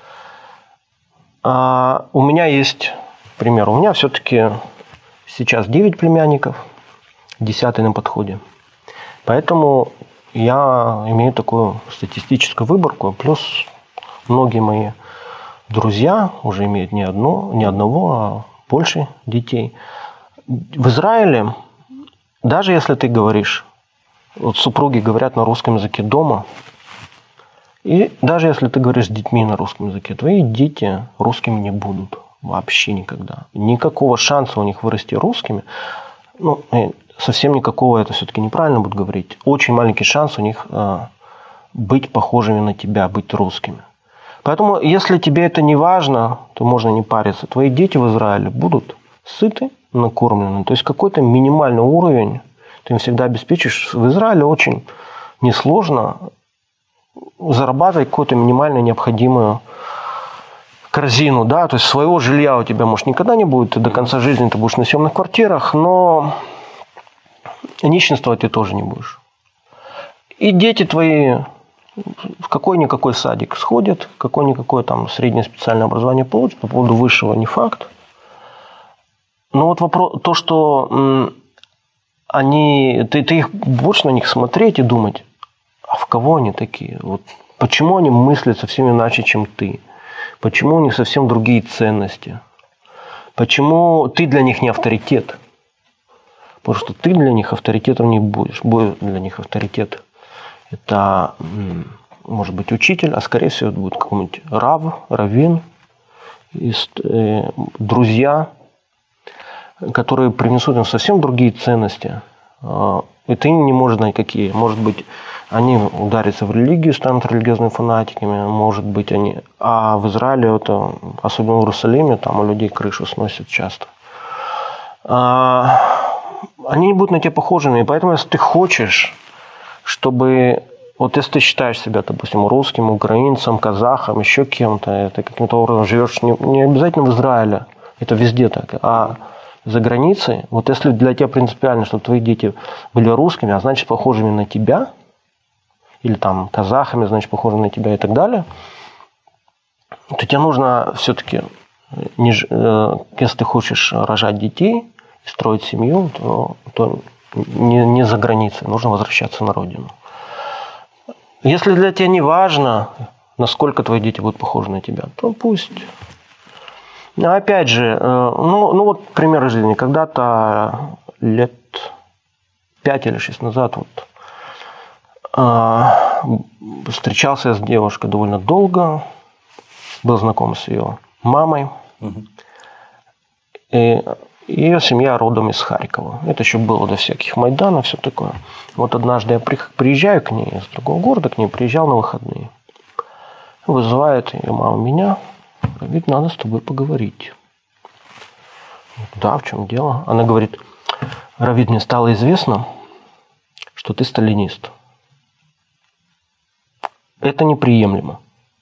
А у меня есть пример. У меня все-таки сейчас девять племянников, десятый на подходе. Поэтому я имею такую статистическую выборку. Плюс многие мои друзья уже имеют не, одно, не одного, а больше детей. В Израиле, даже если ты говоришь, вот супруги говорят на русском языке дома, и даже если ты говоришь с детьми на русском языке, твои дети русскими не будут вообще никогда. Никакого шанса у них вырасти русскими, ну, совсем никакого, это все-таки неправильно будет говорить. Очень маленький шанс у них а, быть похожими на тебя, быть русскими. Поэтому, если тебе это не важно, то можно не париться. Твои дети в Израиле будут сыты, накормлены. То есть какой-то минимальный уровень ты им всегда обеспечишь. В Израиле очень несложно зарабатывать какую-то минимально необходимую корзину. Да? То есть своего жилья у тебя, может, никогда не будет. Ты до конца жизни ты будешь на съемных квартирах, но нищенствовать ты тоже не будешь. И дети твои в какой-никакой садик сходят, какое-никакое там среднее специальное образование получат, по поводу высшего не факт. Но вот вопрос, то, что они, ты, ты их будешь на них смотреть и думать, а в кого они такие? Вот почему они мыслят совсем иначе, чем ты? Почему у них совсем другие ценности? Почему ты для них не авторитет? Потому что ты для них авторитетом не будешь. Будет для них авторитет. Это может быть учитель, а скорее всего это будет какой-нибудь рав, раввин, друзья, которые принесут им совсем другие ценности. И ты не можешь знать, какие. Может быть, они ударятся в религию, станут религиозными фанатиками, может быть, они... А в Израиле, это, особенно в Иерусалиме, там у людей крышу сносят часто. Они не будут на тебя похожими. И поэтому, если ты хочешь, чтобы... Вот если ты считаешь себя, допустим, русским, украинцем, казахом, еще кем-то, ты каким-то образом живешь не, не обязательно в Израиле, это везде так, а за границей, вот если для тебя принципиально, чтобы твои дети были русскими, а значит, похожими на тебя, или там казахами, значит, похожими на тебя и так далее, то тебе нужно все-таки, если ты хочешь рожать детей, строить семью, то, то не, не за границей, нужно возвращаться на родину. Если для тебя не важно, насколько твои дети будут похожи на тебя, то пусть. Но опять же, ну, ну вот пример жизни. Когда-то лет пять или шесть назад вот, э, встречался я с девушкой довольно долго, был знаком с ее мамой. Угу. И ее семья родом из Харькова. Это еще было до всяких Майданов, все такое. Вот однажды я приезжаю к ней из другого города, к ней приезжал на выходные. Вызывает ее мама меня. Говорит, надо с тобой поговорить. Да, в чем дело? Она говорит, Равид, мне стало известно, что ты сталинист. Это неприемлемо.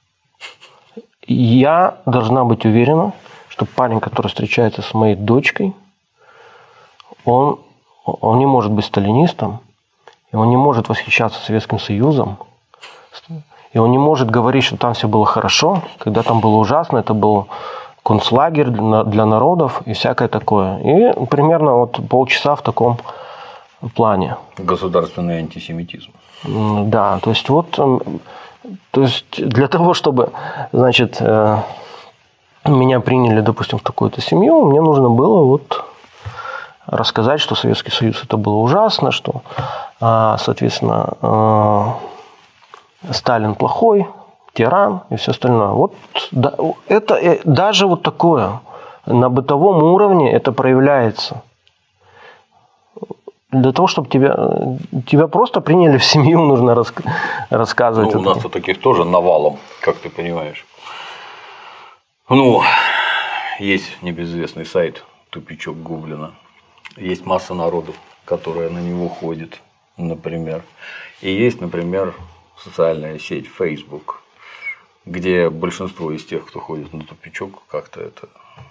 Я должна быть уверена, что парень, который встречается с моей дочкой, он, он не может быть сталинистом, и он не может восхищаться Советским Союзом, и он не может говорить, что там все было хорошо, когда там было ужасно, это был концлагерь для, для народов и всякое такое. И примерно вот полчаса в таком плане. Государственный антисемитизм. Да, то есть вот, то есть для того, чтобы, значит, меня приняли, допустим, в такую-то семью, мне нужно было вот рассказать, что Советский Союз это было ужасно, что, соответственно, Сталин плохой, тиран и все остальное. Вот это даже вот такое на бытовом уровне это проявляется. Для того, чтобы тебя, тебя просто приняли в семью, нужно рас, рассказывать. Ну, у нас-то таких тоже навалом, как ты понимаешь. Ну, есть небезызвестный сайт «Тупичок Гоблина». Есть масса народу, которая на него ходит, например. И есть, например, социальная сеть Facebook, где большинство из тех, кто ходит на тупичок, как-то это,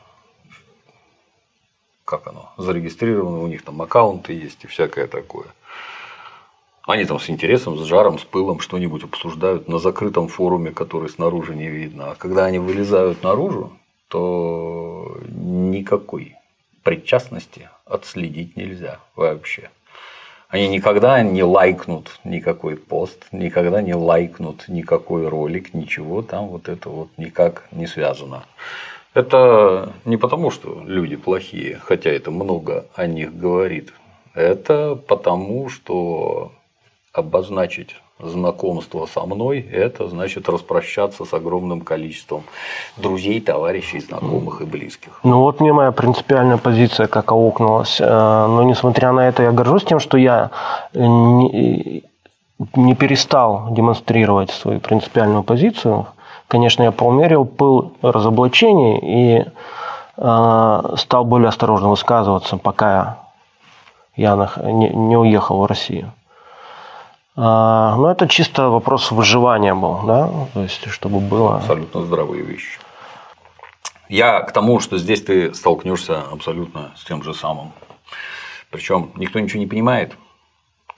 как оно, зарегистрировано, у них там аккаунты есть и всякое такое. Они там с интересом, с жаром, с пылом что-нибудь обсуждают на закрытом форуме, который снаружи не видно. А когда они вылезают наружу, то никакой причастности отследить нельзя вообще. Они никогда не лайкнут никакой пост, никогда не лайкнут никакой ролик, ничего там вот это вот никак не связано. Это не потому, что люди плохие, хотя это много о них говорит. Это потому, что обозначить знакомство со мной – это значит распрощаться с огромным количеством друзей, товарищей, знакомых и близких. Ну вот мне моя принципиальная позиция как аукнулась. Но несмотря на это, я горжусь тем, что я не, не перестал демонстрировать свою принципиальную позицию. Конечно, я поумерил пыл разоблачений и э, стал более осторожно высказываться, пока я не, не уехал в Россию. Но это чисто вопрос выживания был, да, то есть чтобы было… Абсолютно здравые вещи. Я к тому, что здесь ты столкнешься абсолютно с тем же самым. Причем никто ничего не понимает,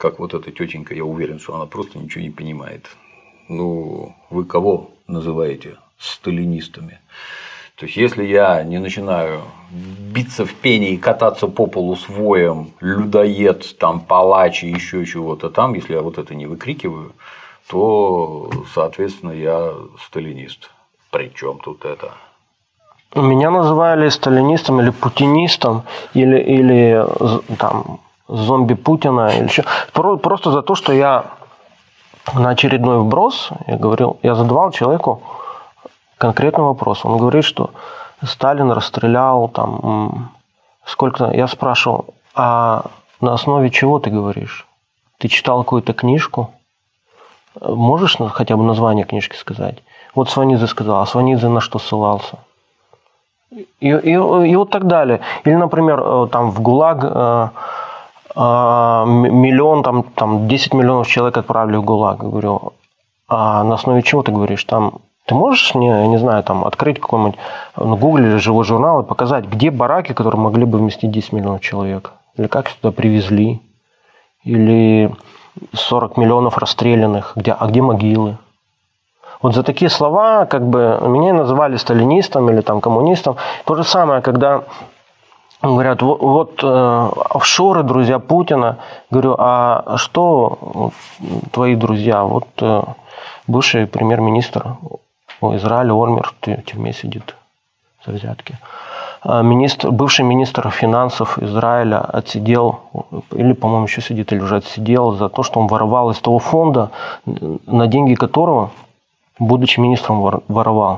как вот эта тетенька, я уверен, что она просто ничего не понимает. Ну, вы кого называете сталинистами? То есть, если я не начинаю биться в пене и кататься по полу с воем, людоед, там, палач и еще чего-то там, если я вот это не выкрикиваю, то, соответственно, я сталинист. Причем тут это? Меня называли сталинистом или путинистом, или, или там, зомби Путина, или еще. Просто за то, что я на очередной вброс, я говорил, я задавал человеку конкретный вопрос. Он говорит, что Сталин расстрелял там сколько-то. Я спрашивал, а на основе чего ты говоришь? Ты читал какую-то книжку? Можешь хотя бы название книжки сказать? Вот Сванидзе сказал, а Сванидзе на что ссылался? И, и, и вот так далее. Или, например, там в ГУЛАГ э, э, миллион, там, там десять миллионов человек отправили в ГУЛАГ. Я говорю, а на основе чего ты говоришь? Там ты можешь мне, я не знаю, там открыть какой-нибудь на Гугле или живой журнал и показать, где бараки, которые могли бы вместить десять миллионов человек? Или как сюда привезли? Или сорок миллионов расстрелянных? Где, а где могилы? Вот за такие слова как бы меня называли сталинистом или там коммунистом. То же самое, когда говорят, вот, вот э, офшоры, друзья Путина. Говорю, а что твои друзья? Вот э, бывший премьер-министр Израиля Ольмерт в тюрьме сидит за взятки. Министр, бывший министр финансов Израиля отсидел, или, по-моему, еще сидит, или уже отсидел за то, что он воровал из того фонда, на деньги которого, будучи министром, воровал.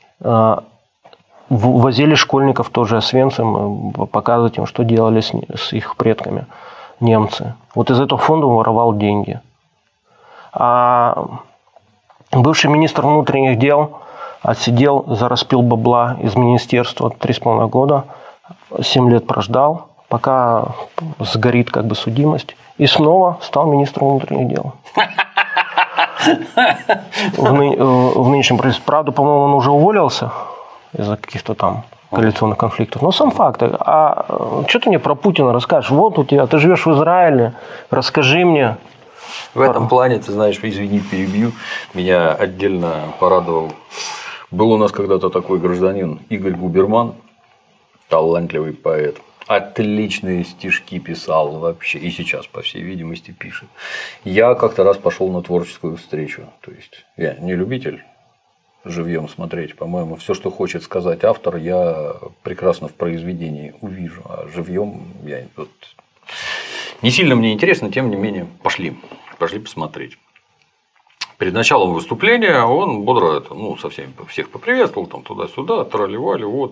Возили школьников тоже Освенцим, показывать им, что делали с, с их предками немцы. Вот из этого фонда он воровал деньги. А бывший министр внутренних дел отсидел за распил бабла из министерства три с половиной года, семь лет прождал, пока сгорит как бы судимость, и снова стал министром внутренних дел. В, ны... в нынешнем правительстве. Правда, по-моему, он уже уволился из-за каких-то там коалиционных конфликтов. Но сам факт. А что ты мне про Путина расскажешь? Вот у тебя, ты живешь в Израиле, расскажи мне. В этом плане, ты знаешь, извини, перебью, меня отдельно порадовал. Был у нас когда-то такой гражданин Игорь Губерман, талантливый поэт. Отличные стишки писал вообще, и сейчас, по всей видимости, пишет. Я как-то раз пошел на творческую встречу. То есть я не любитель живьем смотреть. По-моему, все, что хочет сказать автор, я прекрасно в произведении увижу. А живьем я вот... не сильно мне интересно, тем не менее, пошли. Пошли посмотреть. Перед началом выступления он бодро это, ну, со всеми всех поприветствовал, там туда-сюда, тролливали, вот.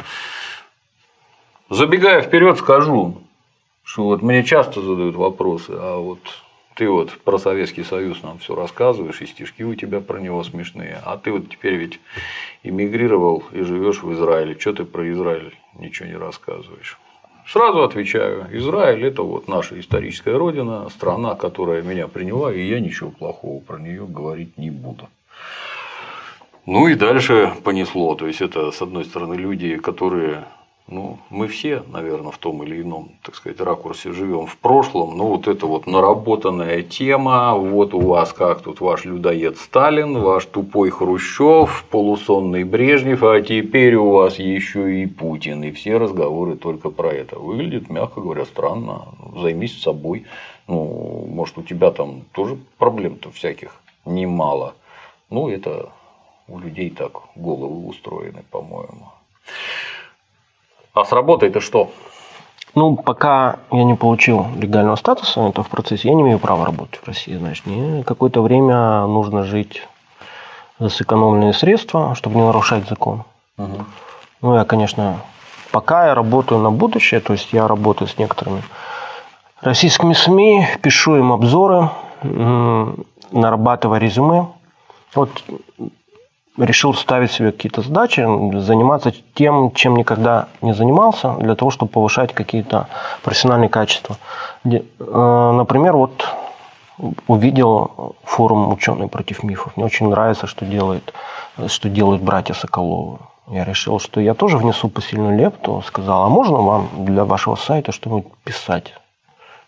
Забегая вперед, скажу, что вот мне часто задают вопросы, а вот ты вот про Советский Союз нам все рассказываешь, и стишки у тебя про него смешные, а ты вот теперь ведь эмигрировал и живешь в Израиле, что ты про Израиль ничего не рассказываешь? Сразу отвечаю, Израиль – это вот наша историческая родина, страна, которая меня приняла, и я ничего плохого про нее говорить не буду. Ну и дальше понесло, то есть это, с одной стороны, люди, которые, ну, мы все, наверное, в том или ином, так сказать, ракурсе живем в прошлом, но вот это вот наработанная тема, вот у вас как тут ваш людоед Сталин, ваш тупой Хрущев, полусонный Брежнев, а теперь у вас еще и Путин, и все разговоры только про это. Выглядит, мягко говоря, странно, займись собой, ну, может, у тебя там тоже проблем-то всяких немало, ну, это у людей так головы устроены, по-моему. А с работой-то что? Ну, пока я не получил легального статуса, это в процессе, я не имею права работать в России, значит, мне какое-то время нужно жить за сэкономленные средства, чтобы не нарушать закон. Угу. Ну, я, конечно, пока я работаю на будущее, то есть я работаю с некоторыми российскими СМИ, пишу им обзоры, нарабатываю резюме. Вот решил ставить себе какие-то задачи, заниматься тем, чем никогда не занимался, для того, чтобы повышать какие-то профессиональные качества. Например, вот увидел форум «Ученые против мифов». Мне очень нравится, что делает, что делают братья Соколовы. Я решил, что я тоже внесу посильную лепту. Сказал, а можно вам для вашего сайта что-нибудь писать?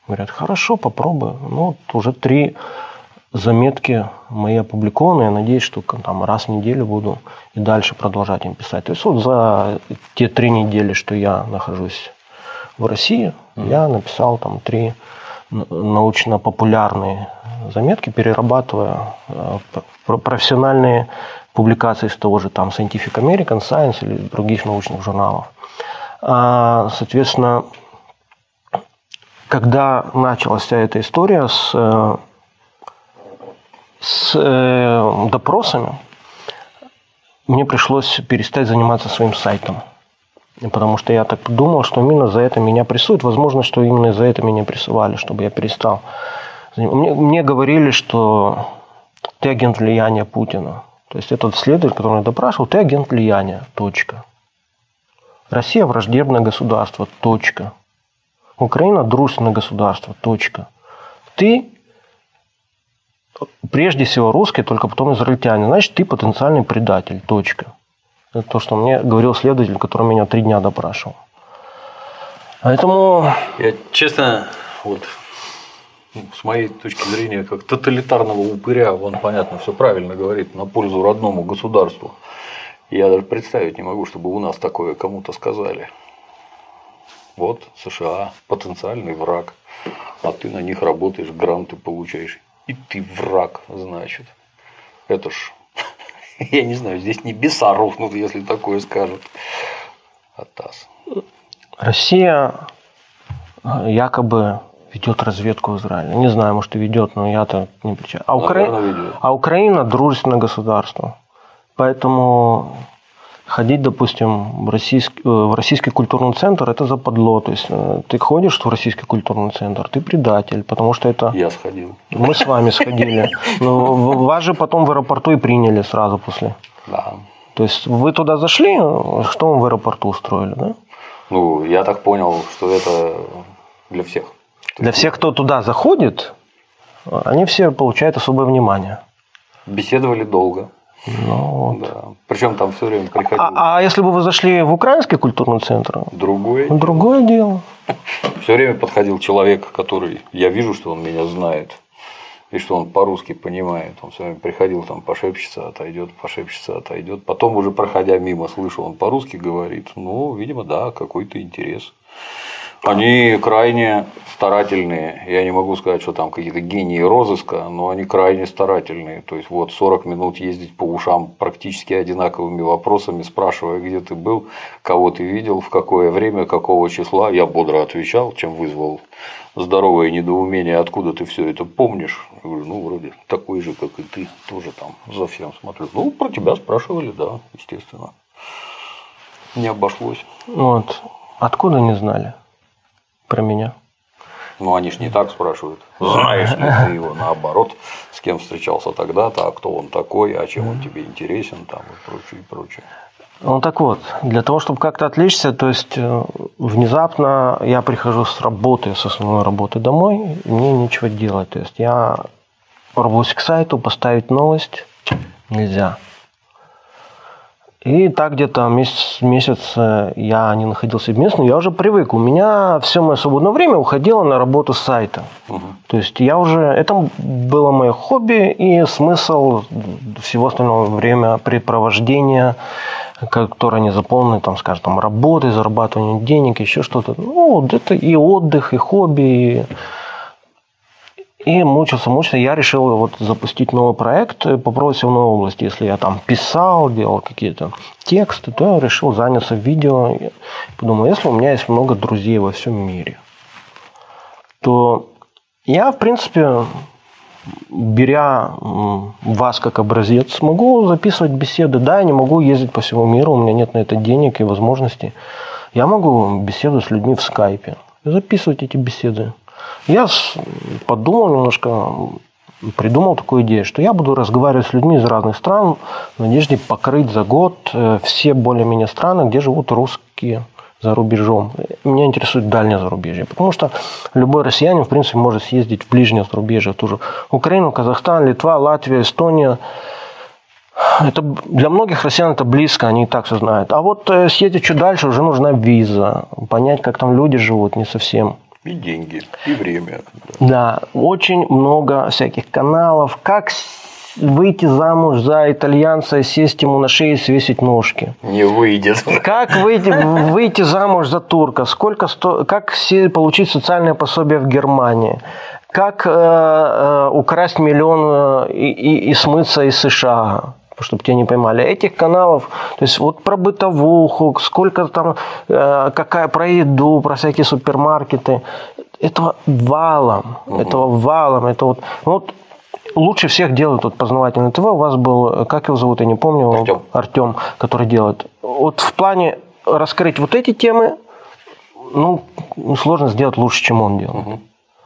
Говорят, хорошо, попробую. Ну, вот уже три заметки мои опубликованы. Я надеюсь, что там раз в неделю буду и дальше продолжать им писать. То есть вот за те три недели, что я нахожусь в России, mm-hmm. я написал там три научно-популярные заметки, перерабатывая профессиональные публикации из того же там Scientific American, Science или других научных журналов. Соответственно, когда началась вся эта история с, с допросами, мне пришлось перестать заниматься своим сайтом. Потому что я так думал, что именно за это меня прессуют. Возможно, что именно за это меня прессовали, чтобы я перестал. Мне, мне говорили, что ты агент влияния Путина. То есть этот следователь, который меня допрашивал, ты агент влияния. Точка. Россия враждебное государство. Точка. Украина дружественное государство. Точка. Ты прежде всего русский, только потом израильтянин. Значит, ты потенциальный предатель. Точка. Это то, что мне говорил следователь, который меня три дня допрашивал. Поэтому... Я, честно, вот с моей точки зрения, как тоталитарного упыря, он, понятно, все правильно говорит, на пользу родному государству. Я даже представить не могу, чтобы у нас такое кому-то сказали. Вот США, потенциальный враг, а ты на них работаешь, гранты получаешь. И ты враг, значит. Это ж... Я не знаю, здесь небеса рухнут, если такое скажут. Атас. Россия якобы ведет разведку в Израиле. Не знаю, может и ведет, но я-то не причастен. А, Укра... а Украина дружественное государство. Поэтому ходить, допустим, в российский, в российский культурный центр – это западло. То есть ты ходишь в российский культурный центр, ты предатель, потому что это… Я сходил. Мы с вами сходили. Но вас же потом в аэропорту и приняли сразу после. Да. То есть вы туда зашли, что вам в аэропорту устроили, да? Ну, я так понял, что это для всех. Для всех, кто туда заходит, они все получают особое внимание. Беседовали долго. Ну, вот. Да. Причем там все время приходили. А, а если бы вы зашли в украинский культурный центр? Другое. Другое дело. Все время подходил человек, который, я вижу, что он меня знает, и что он по-русски понимает. Он все время приходил, там пошепчется, отойдет, пошепчется, отойдет. Потом уже проходя мимо, слышу, он по-русски говорит. Ну, видимо, да, какой-то интерес. Они крайне старательные. Я не могу сказать, что там какие-то гении розыска, но они крайне старательные. То есть, вот сорок минут ездить по ушам практически одинаковыми вопросами, спрашивая, где ты был, кого ты видел, в какое время, какого числа. Я бодро отвечал, чем вызвал здоровое недоумение, откуда ты все это помнишь. Я говорю, ну, вроде такой же, как и ты, тоже там за всем смотрю. Ну, про тебя спрашивали, да, естественно. Не обошлось. Вот. Откуда не знали про меня? Ну, они ж не так спрашивают. Знаешь ли ты его, наоборот, с кем встречался тогда-то, а кто он такой, а чем он тебе интересен, там, и прочее, и прочее. Ну, так вот, для того, чтобы как-то отвлечься, то есть, внезапно я прихожу с работы, с основной работы домой, и мне нечего делать. То есть, я рвусь к сайту, поставить новость нельзя. И так где-то месяц, месяц я не находился в местном, я уже привык. У меня все мое свободное время уходило на работу с сайта. Угу. То есть я уже, это было мое хобби и смысл всего остального времяпрепровождения, которое не заполнено, там, скажем, там, работой, зарабатыванием денег, еще что-то. Ну, вот это и отдых, и хобби, и... И мучился, мучился. Я решил вот запустить новый проект, попробовать в новой области. Если я там писал, делал какие-то тексты, то я решил заняться видео. И подумал, если у меня есть много друзей во всем мире, то я, в принципе, беря вас как образец, могу записывать беседы. Да, я не могу ездить по всему миру, у меня нет на это денег и возможностей. Я могу беседовать с людьми в скайпе, записывать эти беседы. Я подумал немножко, придумал такую идею, что я буду разговаривать с людьми из разных стран в надежде покрыть за год все более-менее страны, где живут русские за рубежом. Меня интересует дальнее зарубежье, потому что любой россиянин, в принципе, может съездить в ближнее зарубежье, в ту же Украину, Казахстан, Литва, Латвия, Эстония. Это для многих россиян это близко, они и так все знают. А вот съездить чуть дальше уже нужна виза, понять, как там люди живут, не совсем. И деньги, и время. Да, очень много всяких каналов. Как выйти замуж за итальянца, сесть ему на шею и свесить ножки. Не выйдет. Как выйти, выйти замуж за турка? Сколько сто... Как получить социальное пособие в Германии? Как э, э, украсть миллион и, и, и смыться из США? Чтобы тебя не поймали. Этих каналов, то есть вот про бытовуху, сколько там, э, какая, про еду, про всякие супермаркеты. Этого валом. Угу. Этого валом. Это вот, вот лучше всех делает вот познавательное ТВ. У вас был, как его зовут, я не помню, Артем, Артем, который делает. Вот в плане раскрыть вот эти темы, ну, сложно сделать лучше, чем он делает. Угу.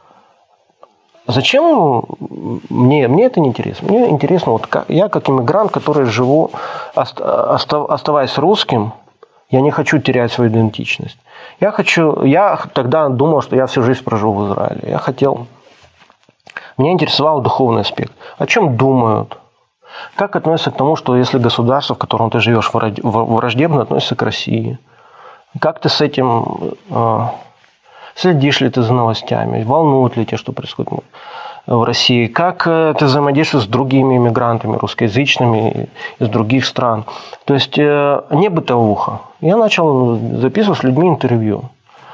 Зачем мне, мне это не интересно? Мне интересно, вот как, я как иммигрант, который живу, оставаясь русским, я не хочу терять свою идентичность. Я хочу, я тогда думал, что я всю жизнь прожил в Израиле. Я хотел, меня интересовал духовный аспект. О чем думают? Как относятся к тому, что если государство, в котором ты живешь, враждебно относится к России? Как ты с этим... Следишь ли ты за новостями? Волнует ли тебя, что происходит в России? Как ты взаимодействуешь с другими иммигрантами, русскоязычными из других стран? То есть не бытовуха. Я начал записывать с людьми интервью.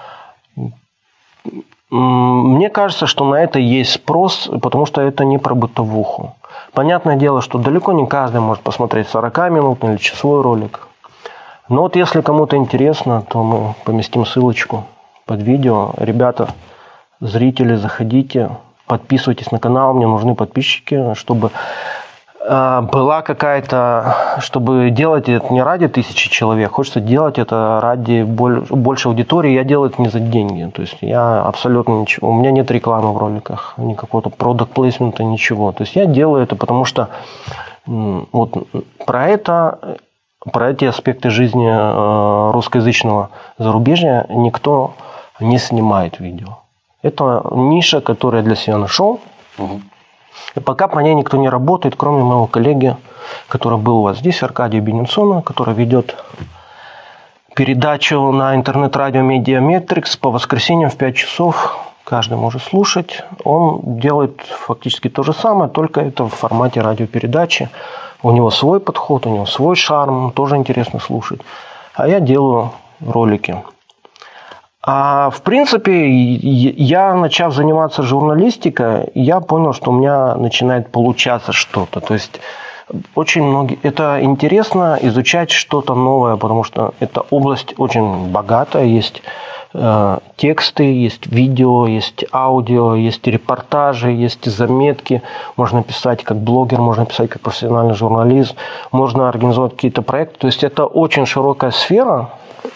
Мне кажется, что на это есть спрос, потому что это не про бытовуху. Понятное дело, что далеко не каждый может посмотреть сорокаминутный или часовой ролик. Но вот если кому-то интересно, то мы поместим ссылочку под видео. Ребята, зрители, заходите, подписывайтесь на канал. Мне нужны подписчики, чтобы э, была какая-то... Чтобы делать это не ради тысячи человек, хочется делать это ради боль, больше аудитории. Я делаю это не за деньги. То есть я абсолютно ничего... У меня нет рекламы в роликах, ни какого-то продакт плейсмента, ничего. То есть я делаю это, потому что э, вот про это... Про эти аспекты жизни э, русскоязычного зарубежья никто не снимает видео. Это ниша, которую я для себя нашел. Угу. И пока по ней никто не работает, кроме моего коллеги, который был у вас здесь, Аркадия Бененсона, который ведет передачу на интернет-радио Медиаметрикс по воскресеньям в пять часов. Каждый может слушать. Он делает фактически то же самое, только это в формате радиопередачи. У него свой подход, у него свой шарм, тоже интересно слушать. А я делаю ролики. А в принципе, я, начав заниматься журналистикой, я понял, что у меня начинает получаться что-то. То есть очень многие... Это интересно изучать что-то новое, потому что эта область очень богатая. Есть э, тексты, есть видео, есть аудио, есть репортажи, есть заметки. Можно писать как блогер, можно писать как профессиональный журналист, можно организовать какие-то проекты. То есть это очень широкая сфера.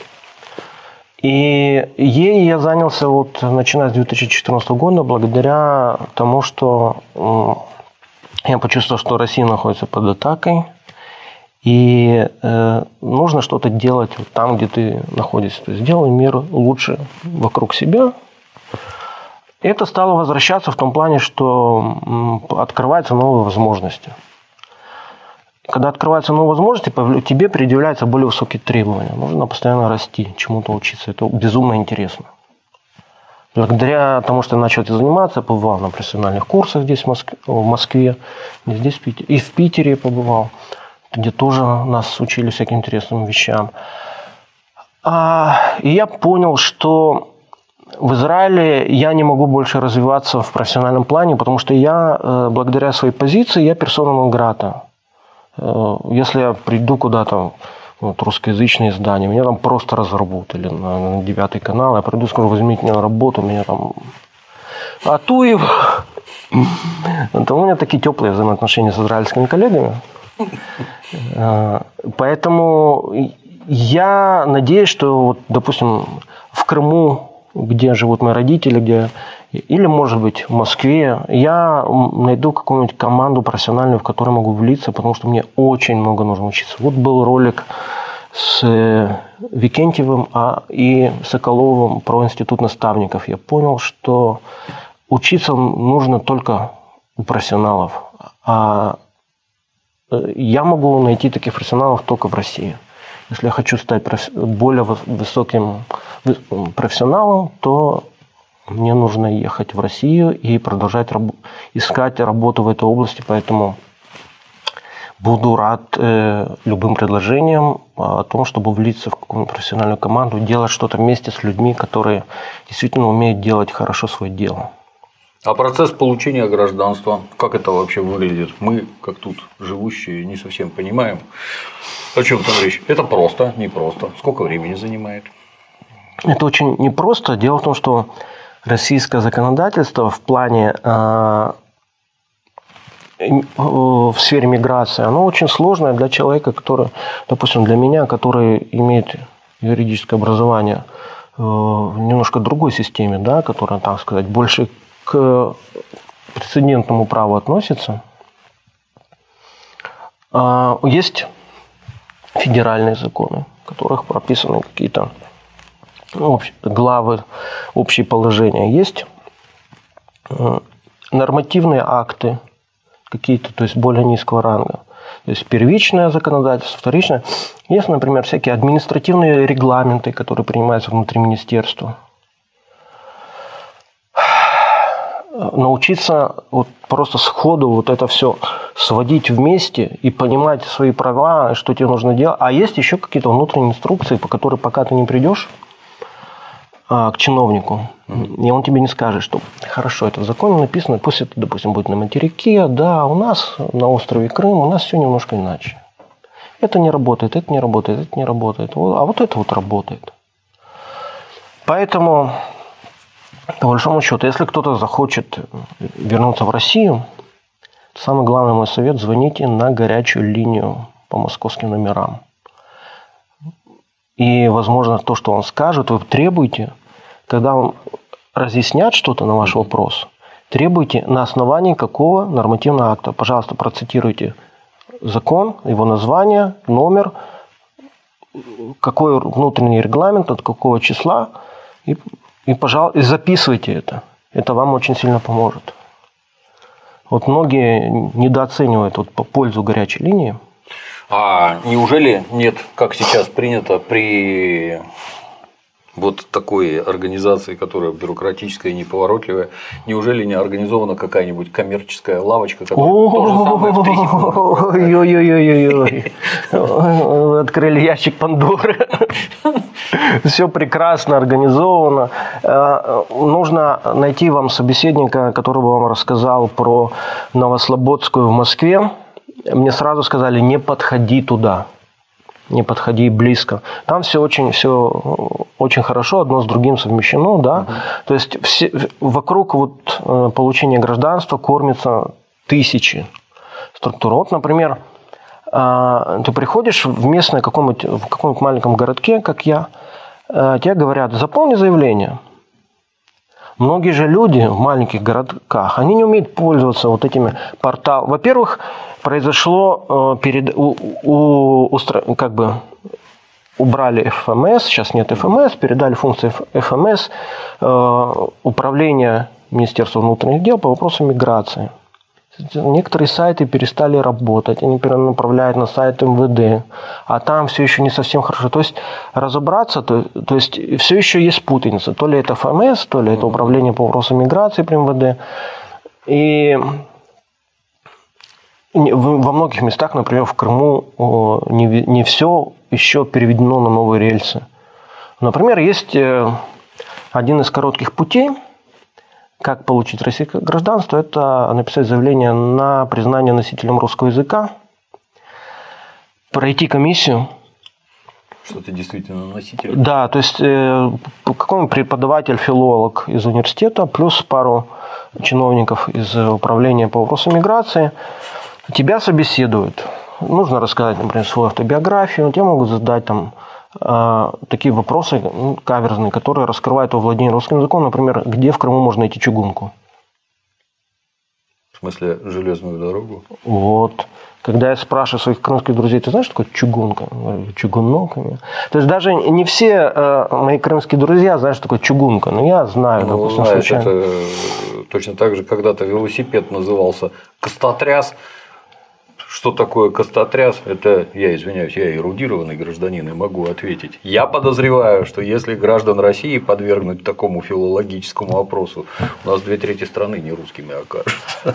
И ей я занялся вот начиная с две тысячи четырнадцатого года, благодаря тому, что я почувствовал, что Россия находится под атакой, и э, нужно что-то делать вот там, где ты находишься. То есть делай мир лучше вокруг себя. И это стало возвращаться в том плане, что м, открываются новые возможности. Когда открываются новые возможности, тебе предъявляются более высокие требования. Нужно постоянно расти, чему-то учиться. Это безумно интересно. Благодаря тому, что я начал этим заниматься, я побывал на профессиональных курсах здесь, в Москве, в Москве и здесь, в Питере. И в Питере побывал, где тоже нас учили всяким интересным вещам. И я понял, что в Израиле я не могу больше развиваться в профессиональном плане, потому что я, благодаря своей позиции, я персона нон грата. Если я приду куда-то, вот, русскоязычные издания, меня там просто разорвут. Или на, на девятый канал, я приду, скажу, возьмите меня на работу, меня там... Атуев! Это у меня такие теплые взаимоотношения с израильскими коллегами. Поэтому я надеюсь, что, вот, допустим, в Крыму, где живут мои родители, где... или, может быть, в Москве, я найду какую-нибудь команду профессиональную, в которой могу влиться, потому что мне очень много нужно учиться. Вот был ролик с Викентьевым и Соколовым про институт наставников. Я понял, что учиться нужно только у профессионалов. А я могу найти таких профессионалов только в России. Если я хочу стать более высоким профессионалом, то мне нужно ехать в Россию и продолжать раб- искать работу в этой области, поэтому буду рад э, любым предложениям о том, чтобы влиться в какую-нибудь профессиональную команду, делать что-то вместе с людьми, которые действительно умеют делать хорошо свое дело. А процесс получения гражданства, как это вообще выглядит? Мы, как тут живущие, не совсем понимаем, о чем там речь. Это просто, непросто. Сколько времени занимает? Это очень непросто. Дело в том, что российское законодательство в плане э, в сфере миграции, оно очень сложное для человека, который, допустим, для меня, который имеет юридическое образование в немножко другой системе, да, которая, так сказать, больше к прецедентному праву относится. Есть федеральные законы, в которых прописаны какие-то главы, общие положения. Есть нормативные акты, какие-то, то есть более низкого ранга. То есть первичное законодательство, вторичное. Есть, например, всякие административные регламенты, которые принимаются внутри министерства. Научиться вот просто сходу вот это все сводить вместе и понимать свои права, что тебе нужно делать. А есть еще какие-то внутренние инструкции, по которым пока ты не придешь к чиновнику, и он тебе не скажет, что хорошо, это в законе написано, пусть это, допустим, будет на материке, да, у нас на острове Крым у нас все немножко иначе. Это не работает, это не работает, это не работает, а вот это вот работает. Поэтому, по большому счету, если кто-то захочет вернуться в Россию, то самый главный мой совет – звоните на горячую линию по московским номерам. И, возможно, то, что он скажет, вы требуете, когда вам разъяснят что-то на ваш вопрос, требуйте на основании какого нормативного акта. Пожалуйста, процитируйте закон, его название, номер, какой внутренний регламент, от какого числа, и, и, пожалуйста, и записывайте это. Это вам очень сильно поможет. Вот многие недооценивают вот, по пользу горячей линии. А неужели нет, как сейчас принято при вот такой организации, которая бюрократическая и неповоротливая, неужели не организована какая-нибудь коммерческая лавочка, которая то же самое в три секунды? Ой-ой-ой-ой-ой. Вы открыли ящик Пандоры. Все прекрасно организовано. Нужно найти вам собеседника, который бы вам рассказал про Новослободскую в Москве. Мне сразу сказали, не подходи туда, не подходи близко. Там все очень, все очень хорошо, одно с другим совмещено, да. Uh-huh. То есть все, вокруг вот, получения гражданства кормятся тысячи структур. Вот, например, ты приходишь в местное каком-нибудь, в каком-нибудь маленьком городке, как я, тебе говорят, заполни заявление. Многие же люди в маленьких городках, они не умеют пользоваться вот этими порталами. Во-первых, произошло перед, у, у, как бы убрали эф эм эс, сейчас нет эф эм эс, передали функции эф эм эс, управление Министерства внутренних дел по вопросам миграции. Некоторые сайты перестали работать, они перенаправляют на сайт эм вэ дэ, а там все еще не совсем хорошо. То есть разобраться, то, то есть все еще есть путаница. То ли это эф эм эс, то ли это управление по вопросам миграции при эм вэ дэ. И во многих местах, например, в Крыму, не, не все еще переведено на новые рельсы. Например, есть один из коротких путей, как получить российское гражданство, это написать заявление на признание носителем русского языка, пройти комиссию. Что ты действительно носитель? Да, то есть э, какой-нибудь преподаватель, филолог из университета, плюс пару чиновников из управления по вопросам миграции, тебя собеседуют. Нужно рассказать, например, свою автобиографию, тебе могут задать там такие вопросы ну, каверзные, которые раскрывают его владение русским языком. Например, где в Крыму можно найти чугунку? В смысле, железную дорогу? Вот. Когда я спрашиваю своих крымских друзей, ты знаешь, что такое чугунка? Я говорю, чугунок. То есть даже не все э, мои крымские друзья знают, что такое чугунка. Но я знаю, ну, допустим, знаешь, случайно. Это точно так же, когда-то велосипед назывался костотряс. что такое костотряс, это, я извиняюсь, я эрудированный гражданин и могу ответить. Я подозреваю, что если граждан России подвергнуть такому филологическому опросу, у нас две трети страны не русскими окажутся.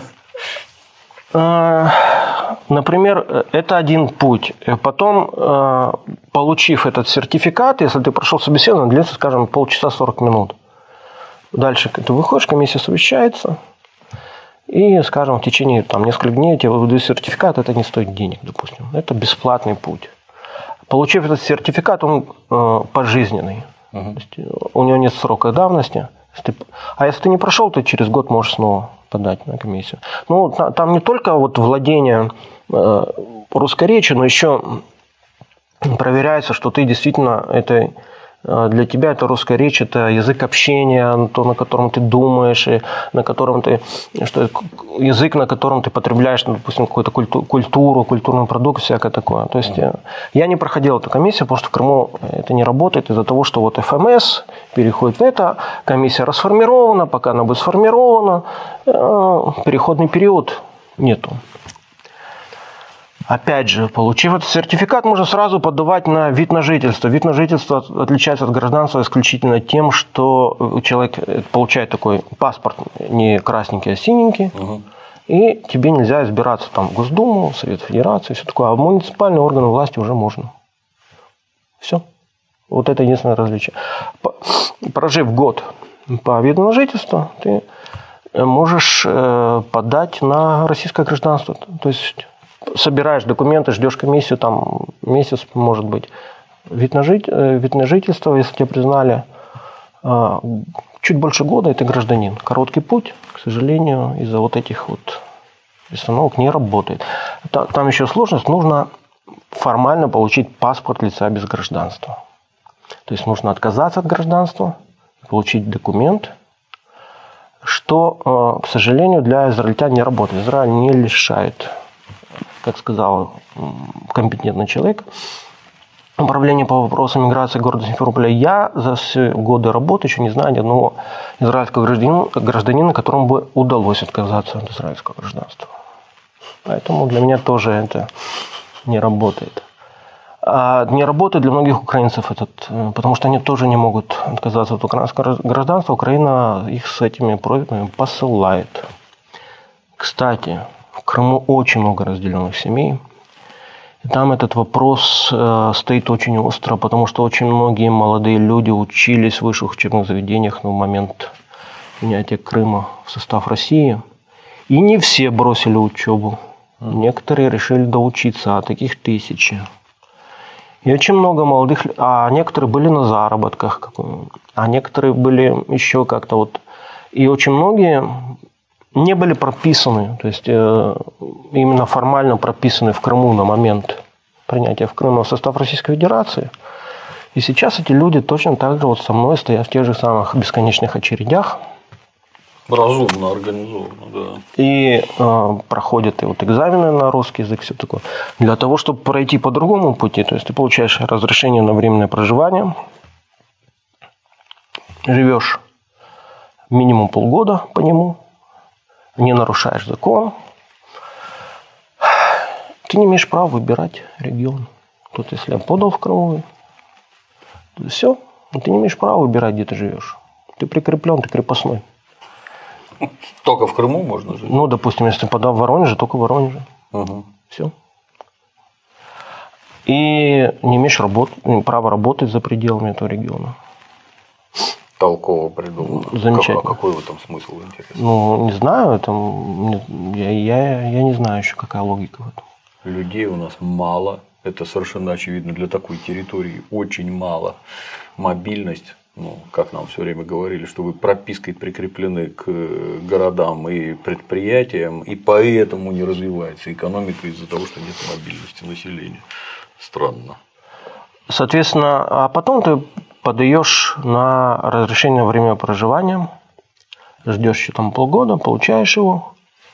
Например, это один путь. Потом, получив этот сертификат, если ты прошел собеседование, длится, скажем, полчаса сорок минут. Дальше ты выходишь, комиссия совещается, и, скажем, в течение там, нескольких дней тебе выдают сертификат, это не стоит денег, допустим. Это бесплатный путь. Получив этот сертификат, он э, пожизненный. Угу. То есть, у него нет срока давности. Если ты, а если ты не прошел, ты через год можешь снова подать на комиссию. Ну, там не только вот владение э, русской речью, но еще проверяется, что ты действительно это, для тебя это русская речь, это язык общения, то, на котором ты думаешь, и на котором ты, что, язык, на котором ты потребляешь, допустим, какую-то культуру, культурный продукт, всякое такое. То есть mm-hmm. я не проходил эту комиссию, потому что в Крыму это не работает из-за того, что вот эф эм эс переходит в это, комиссия расформирована, пока она будет сформирована, переходный период нету. Опять же, получив этот сертификат, можно сразу подавать на вид на жительство. Вид на жительство отличается от гражданства исключительно тем, что человек получает такой паспорт не красненький, а синенький, угу. и тебе нельзя избираться там в Госдуму, Совет Федерации, все такое, а в муниципальные органы власти уже можно. Все. Вот это единственное различие. Прожив год по виду на жительство, ты можешь подать на российское гражданство. То есть собираешь документы, ждешь комиссию, там месяц, может быть. Вид на, жить, вид на жительство, если тебя признали чуть больше года, это гражданин. Короткий путь, к сожалению, из-за вот этих вот установок не работает. Там еще сложность, нужно формально получить паспорт лица без гражданства. То есть нужно отказаться от гражданства, получить документ, что, к сожалению, для израильтян не работает. Израиль не лишает, как сказал компетентный человек, управление по вопросам миграции города Симферополя. Я за все годы работы еще не знаю ни одного израильского гражданина, гражданина, которому бы удалось отказаться от израильского гражданства. Поэтому для меня тоже это не работает. А не работает для многих украинцев этот, потому что они тоже не могут отказаться от украинского гражданства. Украина их с этими просьбами посылает. Кстати, в Крыму очень много разделенных семей. И там этот вопрос э, стоит очень остро, потому что очень многие молодые люди учились в высших учебных заведениях на момент принятия Крыма в состав России. И не все бросили учебу. Некоторые решили доучиться, а таких тысячи. И очень много молодых, а некоторые были на заработках, а некоторые были еще как-то вот. И очень многие не были прописаны, то есть э, именно формально прописаны в Крыму на момент принятия в Крым в состав Российской Федерации. И сейчас эти люди точно так же вот со мной стоят в тех же самых бесконечных очередях. Разумно, организованно, да. И э, проходят и вот экзамены на русский язык, все такое. Для того, чтобы пройти по другому пути, то есть ты получаешь разрешение на временное проживание, живешь минимум полгода по нему, не нарушаешь закон, ты не имеешь права выбирать регион. Тут, если я подал в Крыму, то все, ты не имеешь права выбирать, где ты живешь. Ты прикреплен, ты крепостной. Только в Крыму можно жить? Ну, допустим, если ты подал в Воронеже, только в Воронеже. Угу. Все. И не имеешь работ... права работать за пределами этого региона. Толково придумано. Замечательно. Какой, какой в этом смысл, интересно? Ну, не знаю, это, я, я, я не знаю еще, какая логика в этом. Людей у нас мало, это совершенно очевидно, для такой территории очень мало. Мобильность, ну, как нам все время говорили, что вы пропиской прикреплены к городам и предприятиям, и поэтому не развивается экономика из-за того, что нет мобильности населения. Странно. Соответственно, а потом ты подаешь на разрешение на время проживания, ждешь еще там полгода, получаешь его.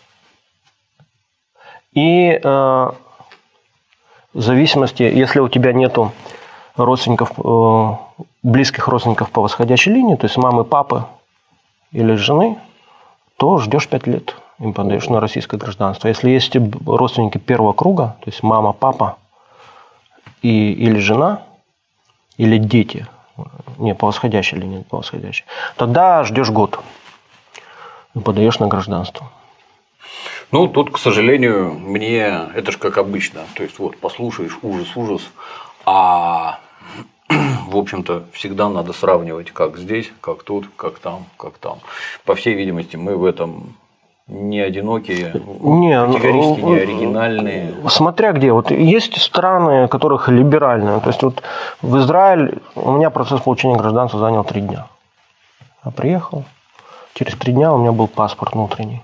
И э, в зависимости, если у тебя нету родственников, э, близких родственников по восходящей линии, то есть мамы, папы или жены, то ждешь пять лет. им подаешь на российское гражданство. Если есть родственники первого круга, то есть мама, папа, и, или жена, или дети, не, по восходящей или нет, по восходящей, тогда ждешь год и подаешь на гражданство. Ну, тут, к сожалению, мне это же как обычно. То есть, вот, послушаешь ужас, ужас, а в общем-то, всегда надо сравнивать, как здесь, как тут, как там, как там. По всей видимости, мы в этом не одинокие, не, категорически не оригинальные. Смотря где. Вот есть страны, которых либеральные. То есть, вот в Израиль у меня процесс получения гражданства занял три дня. Я приехал, через три дня у меня был паспорт внутренний.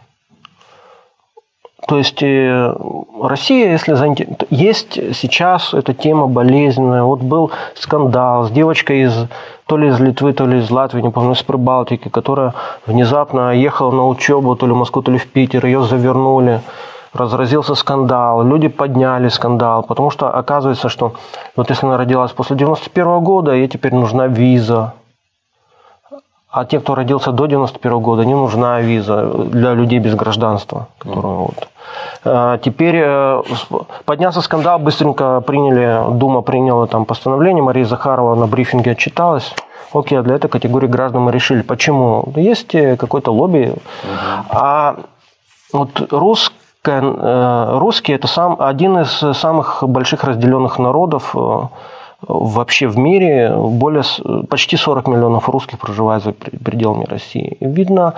То есть Россия, если заинтересована, есть сейчас эта тема болезненная. Вот был скандал с девочкой из то ли из Литвы, то ли из Латвии, не помню, из Прибалтики, которая внезапно ехала на учебу то ли в Москву, то ли в Питер, ее завернули, разразился скандал, люди подняли скандал, потому что оказывается, что вот если она родилась после девяносто первого года, ей теперь нужна виза. А те, кто родился до девяносто первого года, не нужна виза для людей без гражданства. Которые, вот. а теперь поднялся скандал, быстренько приняли, Дума приняла там постановление, Мария Захарова на брифинге отчиталась. Окей, а для этой категории граждан мы решили. Почему? Есть какое-то лобби. Uh-huh. А вот русская, русские – это сам, один из самых больших разделенных народов вообще в мире. Более, почти сорок миллионов русских проживают за пределами России. И видно,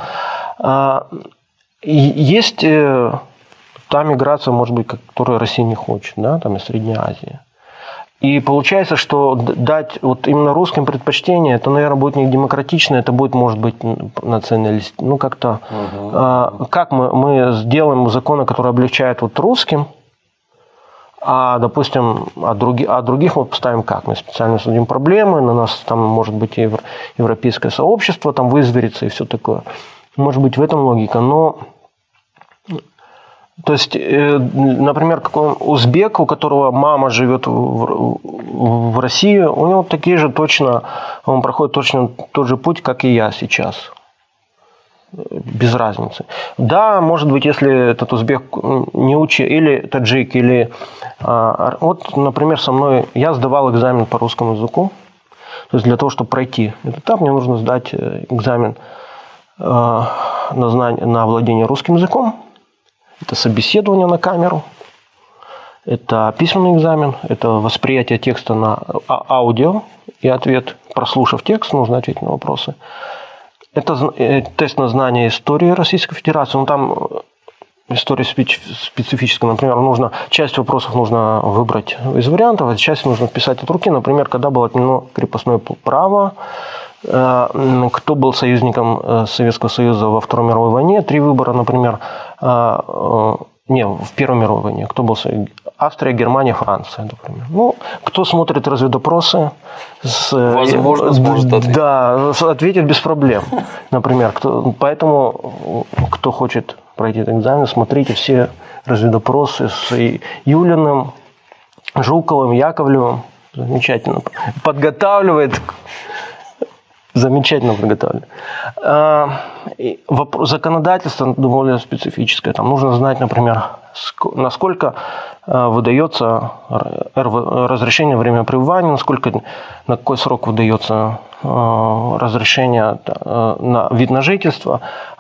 есть та миграция, может быть, которую Россия не хочет, да, там из Средней Азии. И получается, что дать вот именно русским предпочтение, это, наверное, будет не демократично, это будет, может быть, националист. Ну, как-то, угу. а, как мы, мы сделаем законы, которые облегчают вот русским, а, допустим, а, други, а других мы поставим как? Мы специально судим проблемы, на нас там, может быть, и европейское сообщество там вызверится и все такое. Может быть, в этом логика, но... То есть, например, какой узбек, у которого мама живет в, в России, у него такие же точно, он проходит точно тот же путь, как и я сейчас. Без разницы. Да, может быть, если этот узбек не учит, или таджик, или... Вот, например, со мной, я сдавал экзамен по русскому языку. То есть, для того, чтобы пройти этот этап, мне нужно сдать экзамен на, знание, на владение русским языком. Это собеседование на камеру, это письменный экзамен, это восприятие текста на аудио и ответ. Прослушав текст, нужно ответить на вопросы. Это тест на знание истории Российской Федерации. Ну, там история специфическая. Например, нужно, часть вопросов нужно выбрать из вариантов, а часть нужно писать от руки. Например, когда было отменено крепостное право, кто был союзником Советского Союза во Второй мировой войне. Три выбора, например, не, в Первой мировой войне. Кто был Австрия, Германия, Франция, например. Ну, кто смотрит разведопросы, с, возможно, сможет ответить. Да, ответит без проблем. Например, кто, поэтому, кто хочет пройти этот экзамен, смотрите все разведопросы с Юлиным, Жуковым, Яковлевым. Замечательно. Подготавливает. Замечательно подготовлен. Законодательство довольно специфическое. Там нужно знать, например, насколько выдается разрешение на время пребывания, насколько, на какой срок выдается разрешение на вид на жительство,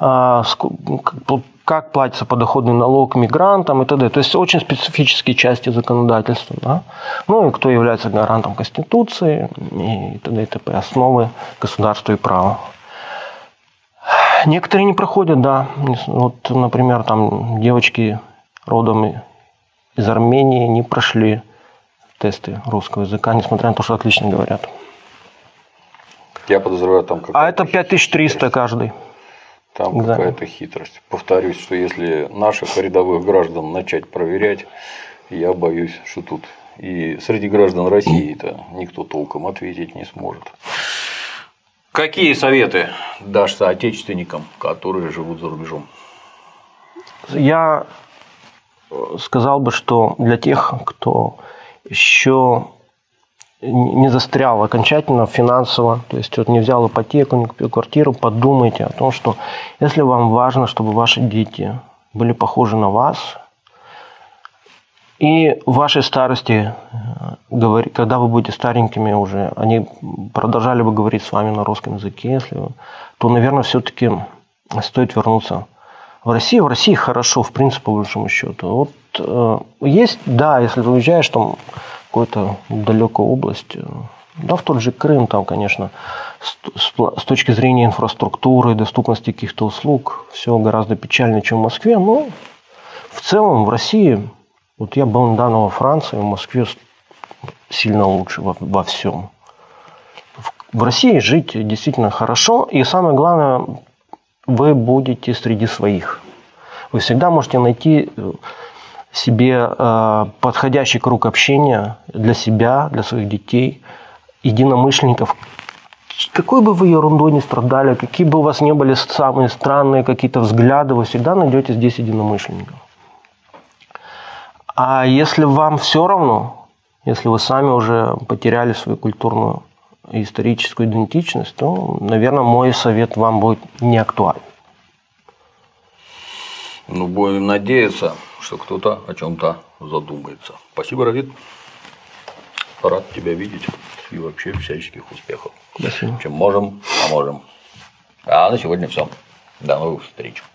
как платится подоходный налог мигрантам и т.д. То есть очень специфические части законодательства. Да? Ну и кто является гарантом Конституции и т.д. и т.п. Основы государства и права. Некоторые не проходят, да. Вот, например, там девочки родом из Армении не прошли тесты русского языка, несмотря на то, что отлично говорят. Я подозреваю, там какая-то... А это пять тысяч триста каждый. Там экзамен. Какая-то хитрость. Повторюсь, что если наших рядовых граждан начать проверять, я боюсь, что тут и среди граждан России-то никто толком ответить не сможет. Какие советы дашь соотечественникам, которые живут за рубежом? Я сказал бы, что для тех, кто еще не застрял окончательно финансово, то есть вот не взял ипотеку, не купил квартиру, подумайте о том, что если вам важно, чтобы ваши дети были похожи на вас. И в вашей старости, когда вы будете старенькими уже, они продолжали бы говорить с вами на русском языке, если вы, то, наверное, все-таки стоит вернуться в Россию. В России хорошо, в принципе, по большому счету. Вот э, есть, да, если ты уезжаешь там в какую-то далекую область, да, в тот же Крым, там, конечно, с, с, с точки зрения инфраструктуры, доступности каких-то услуг, все гораздо печальнее, чем в Москве, но в целом в России... Вот я был недавно во Франции, в Москве сильно лучше во, во всем. В России жить действительно хорошо, и самое главное, вы будете среди своих. Вы всегда можете найти себе подходящий круг общения для себя, для своих детей, единомышленников. Какой бы вы ерундой ни страдали, какие бы у вас ни были самые странные какие-то взгляды, вы всегда найдете здесь единомышленников. А если вам все равно, если вы сами уже потеряли свою культурную и историческую идентичность, то, наверное, мой совет вам будет не актуален. Ну, будем надеяться, что кто-то о чем-то задумается. Спасибо, Равид. Рад тебя видеть и вообще всяческих успехов. Спасибо. Чем можем, поможем. А на сегодня все. До новых встреч.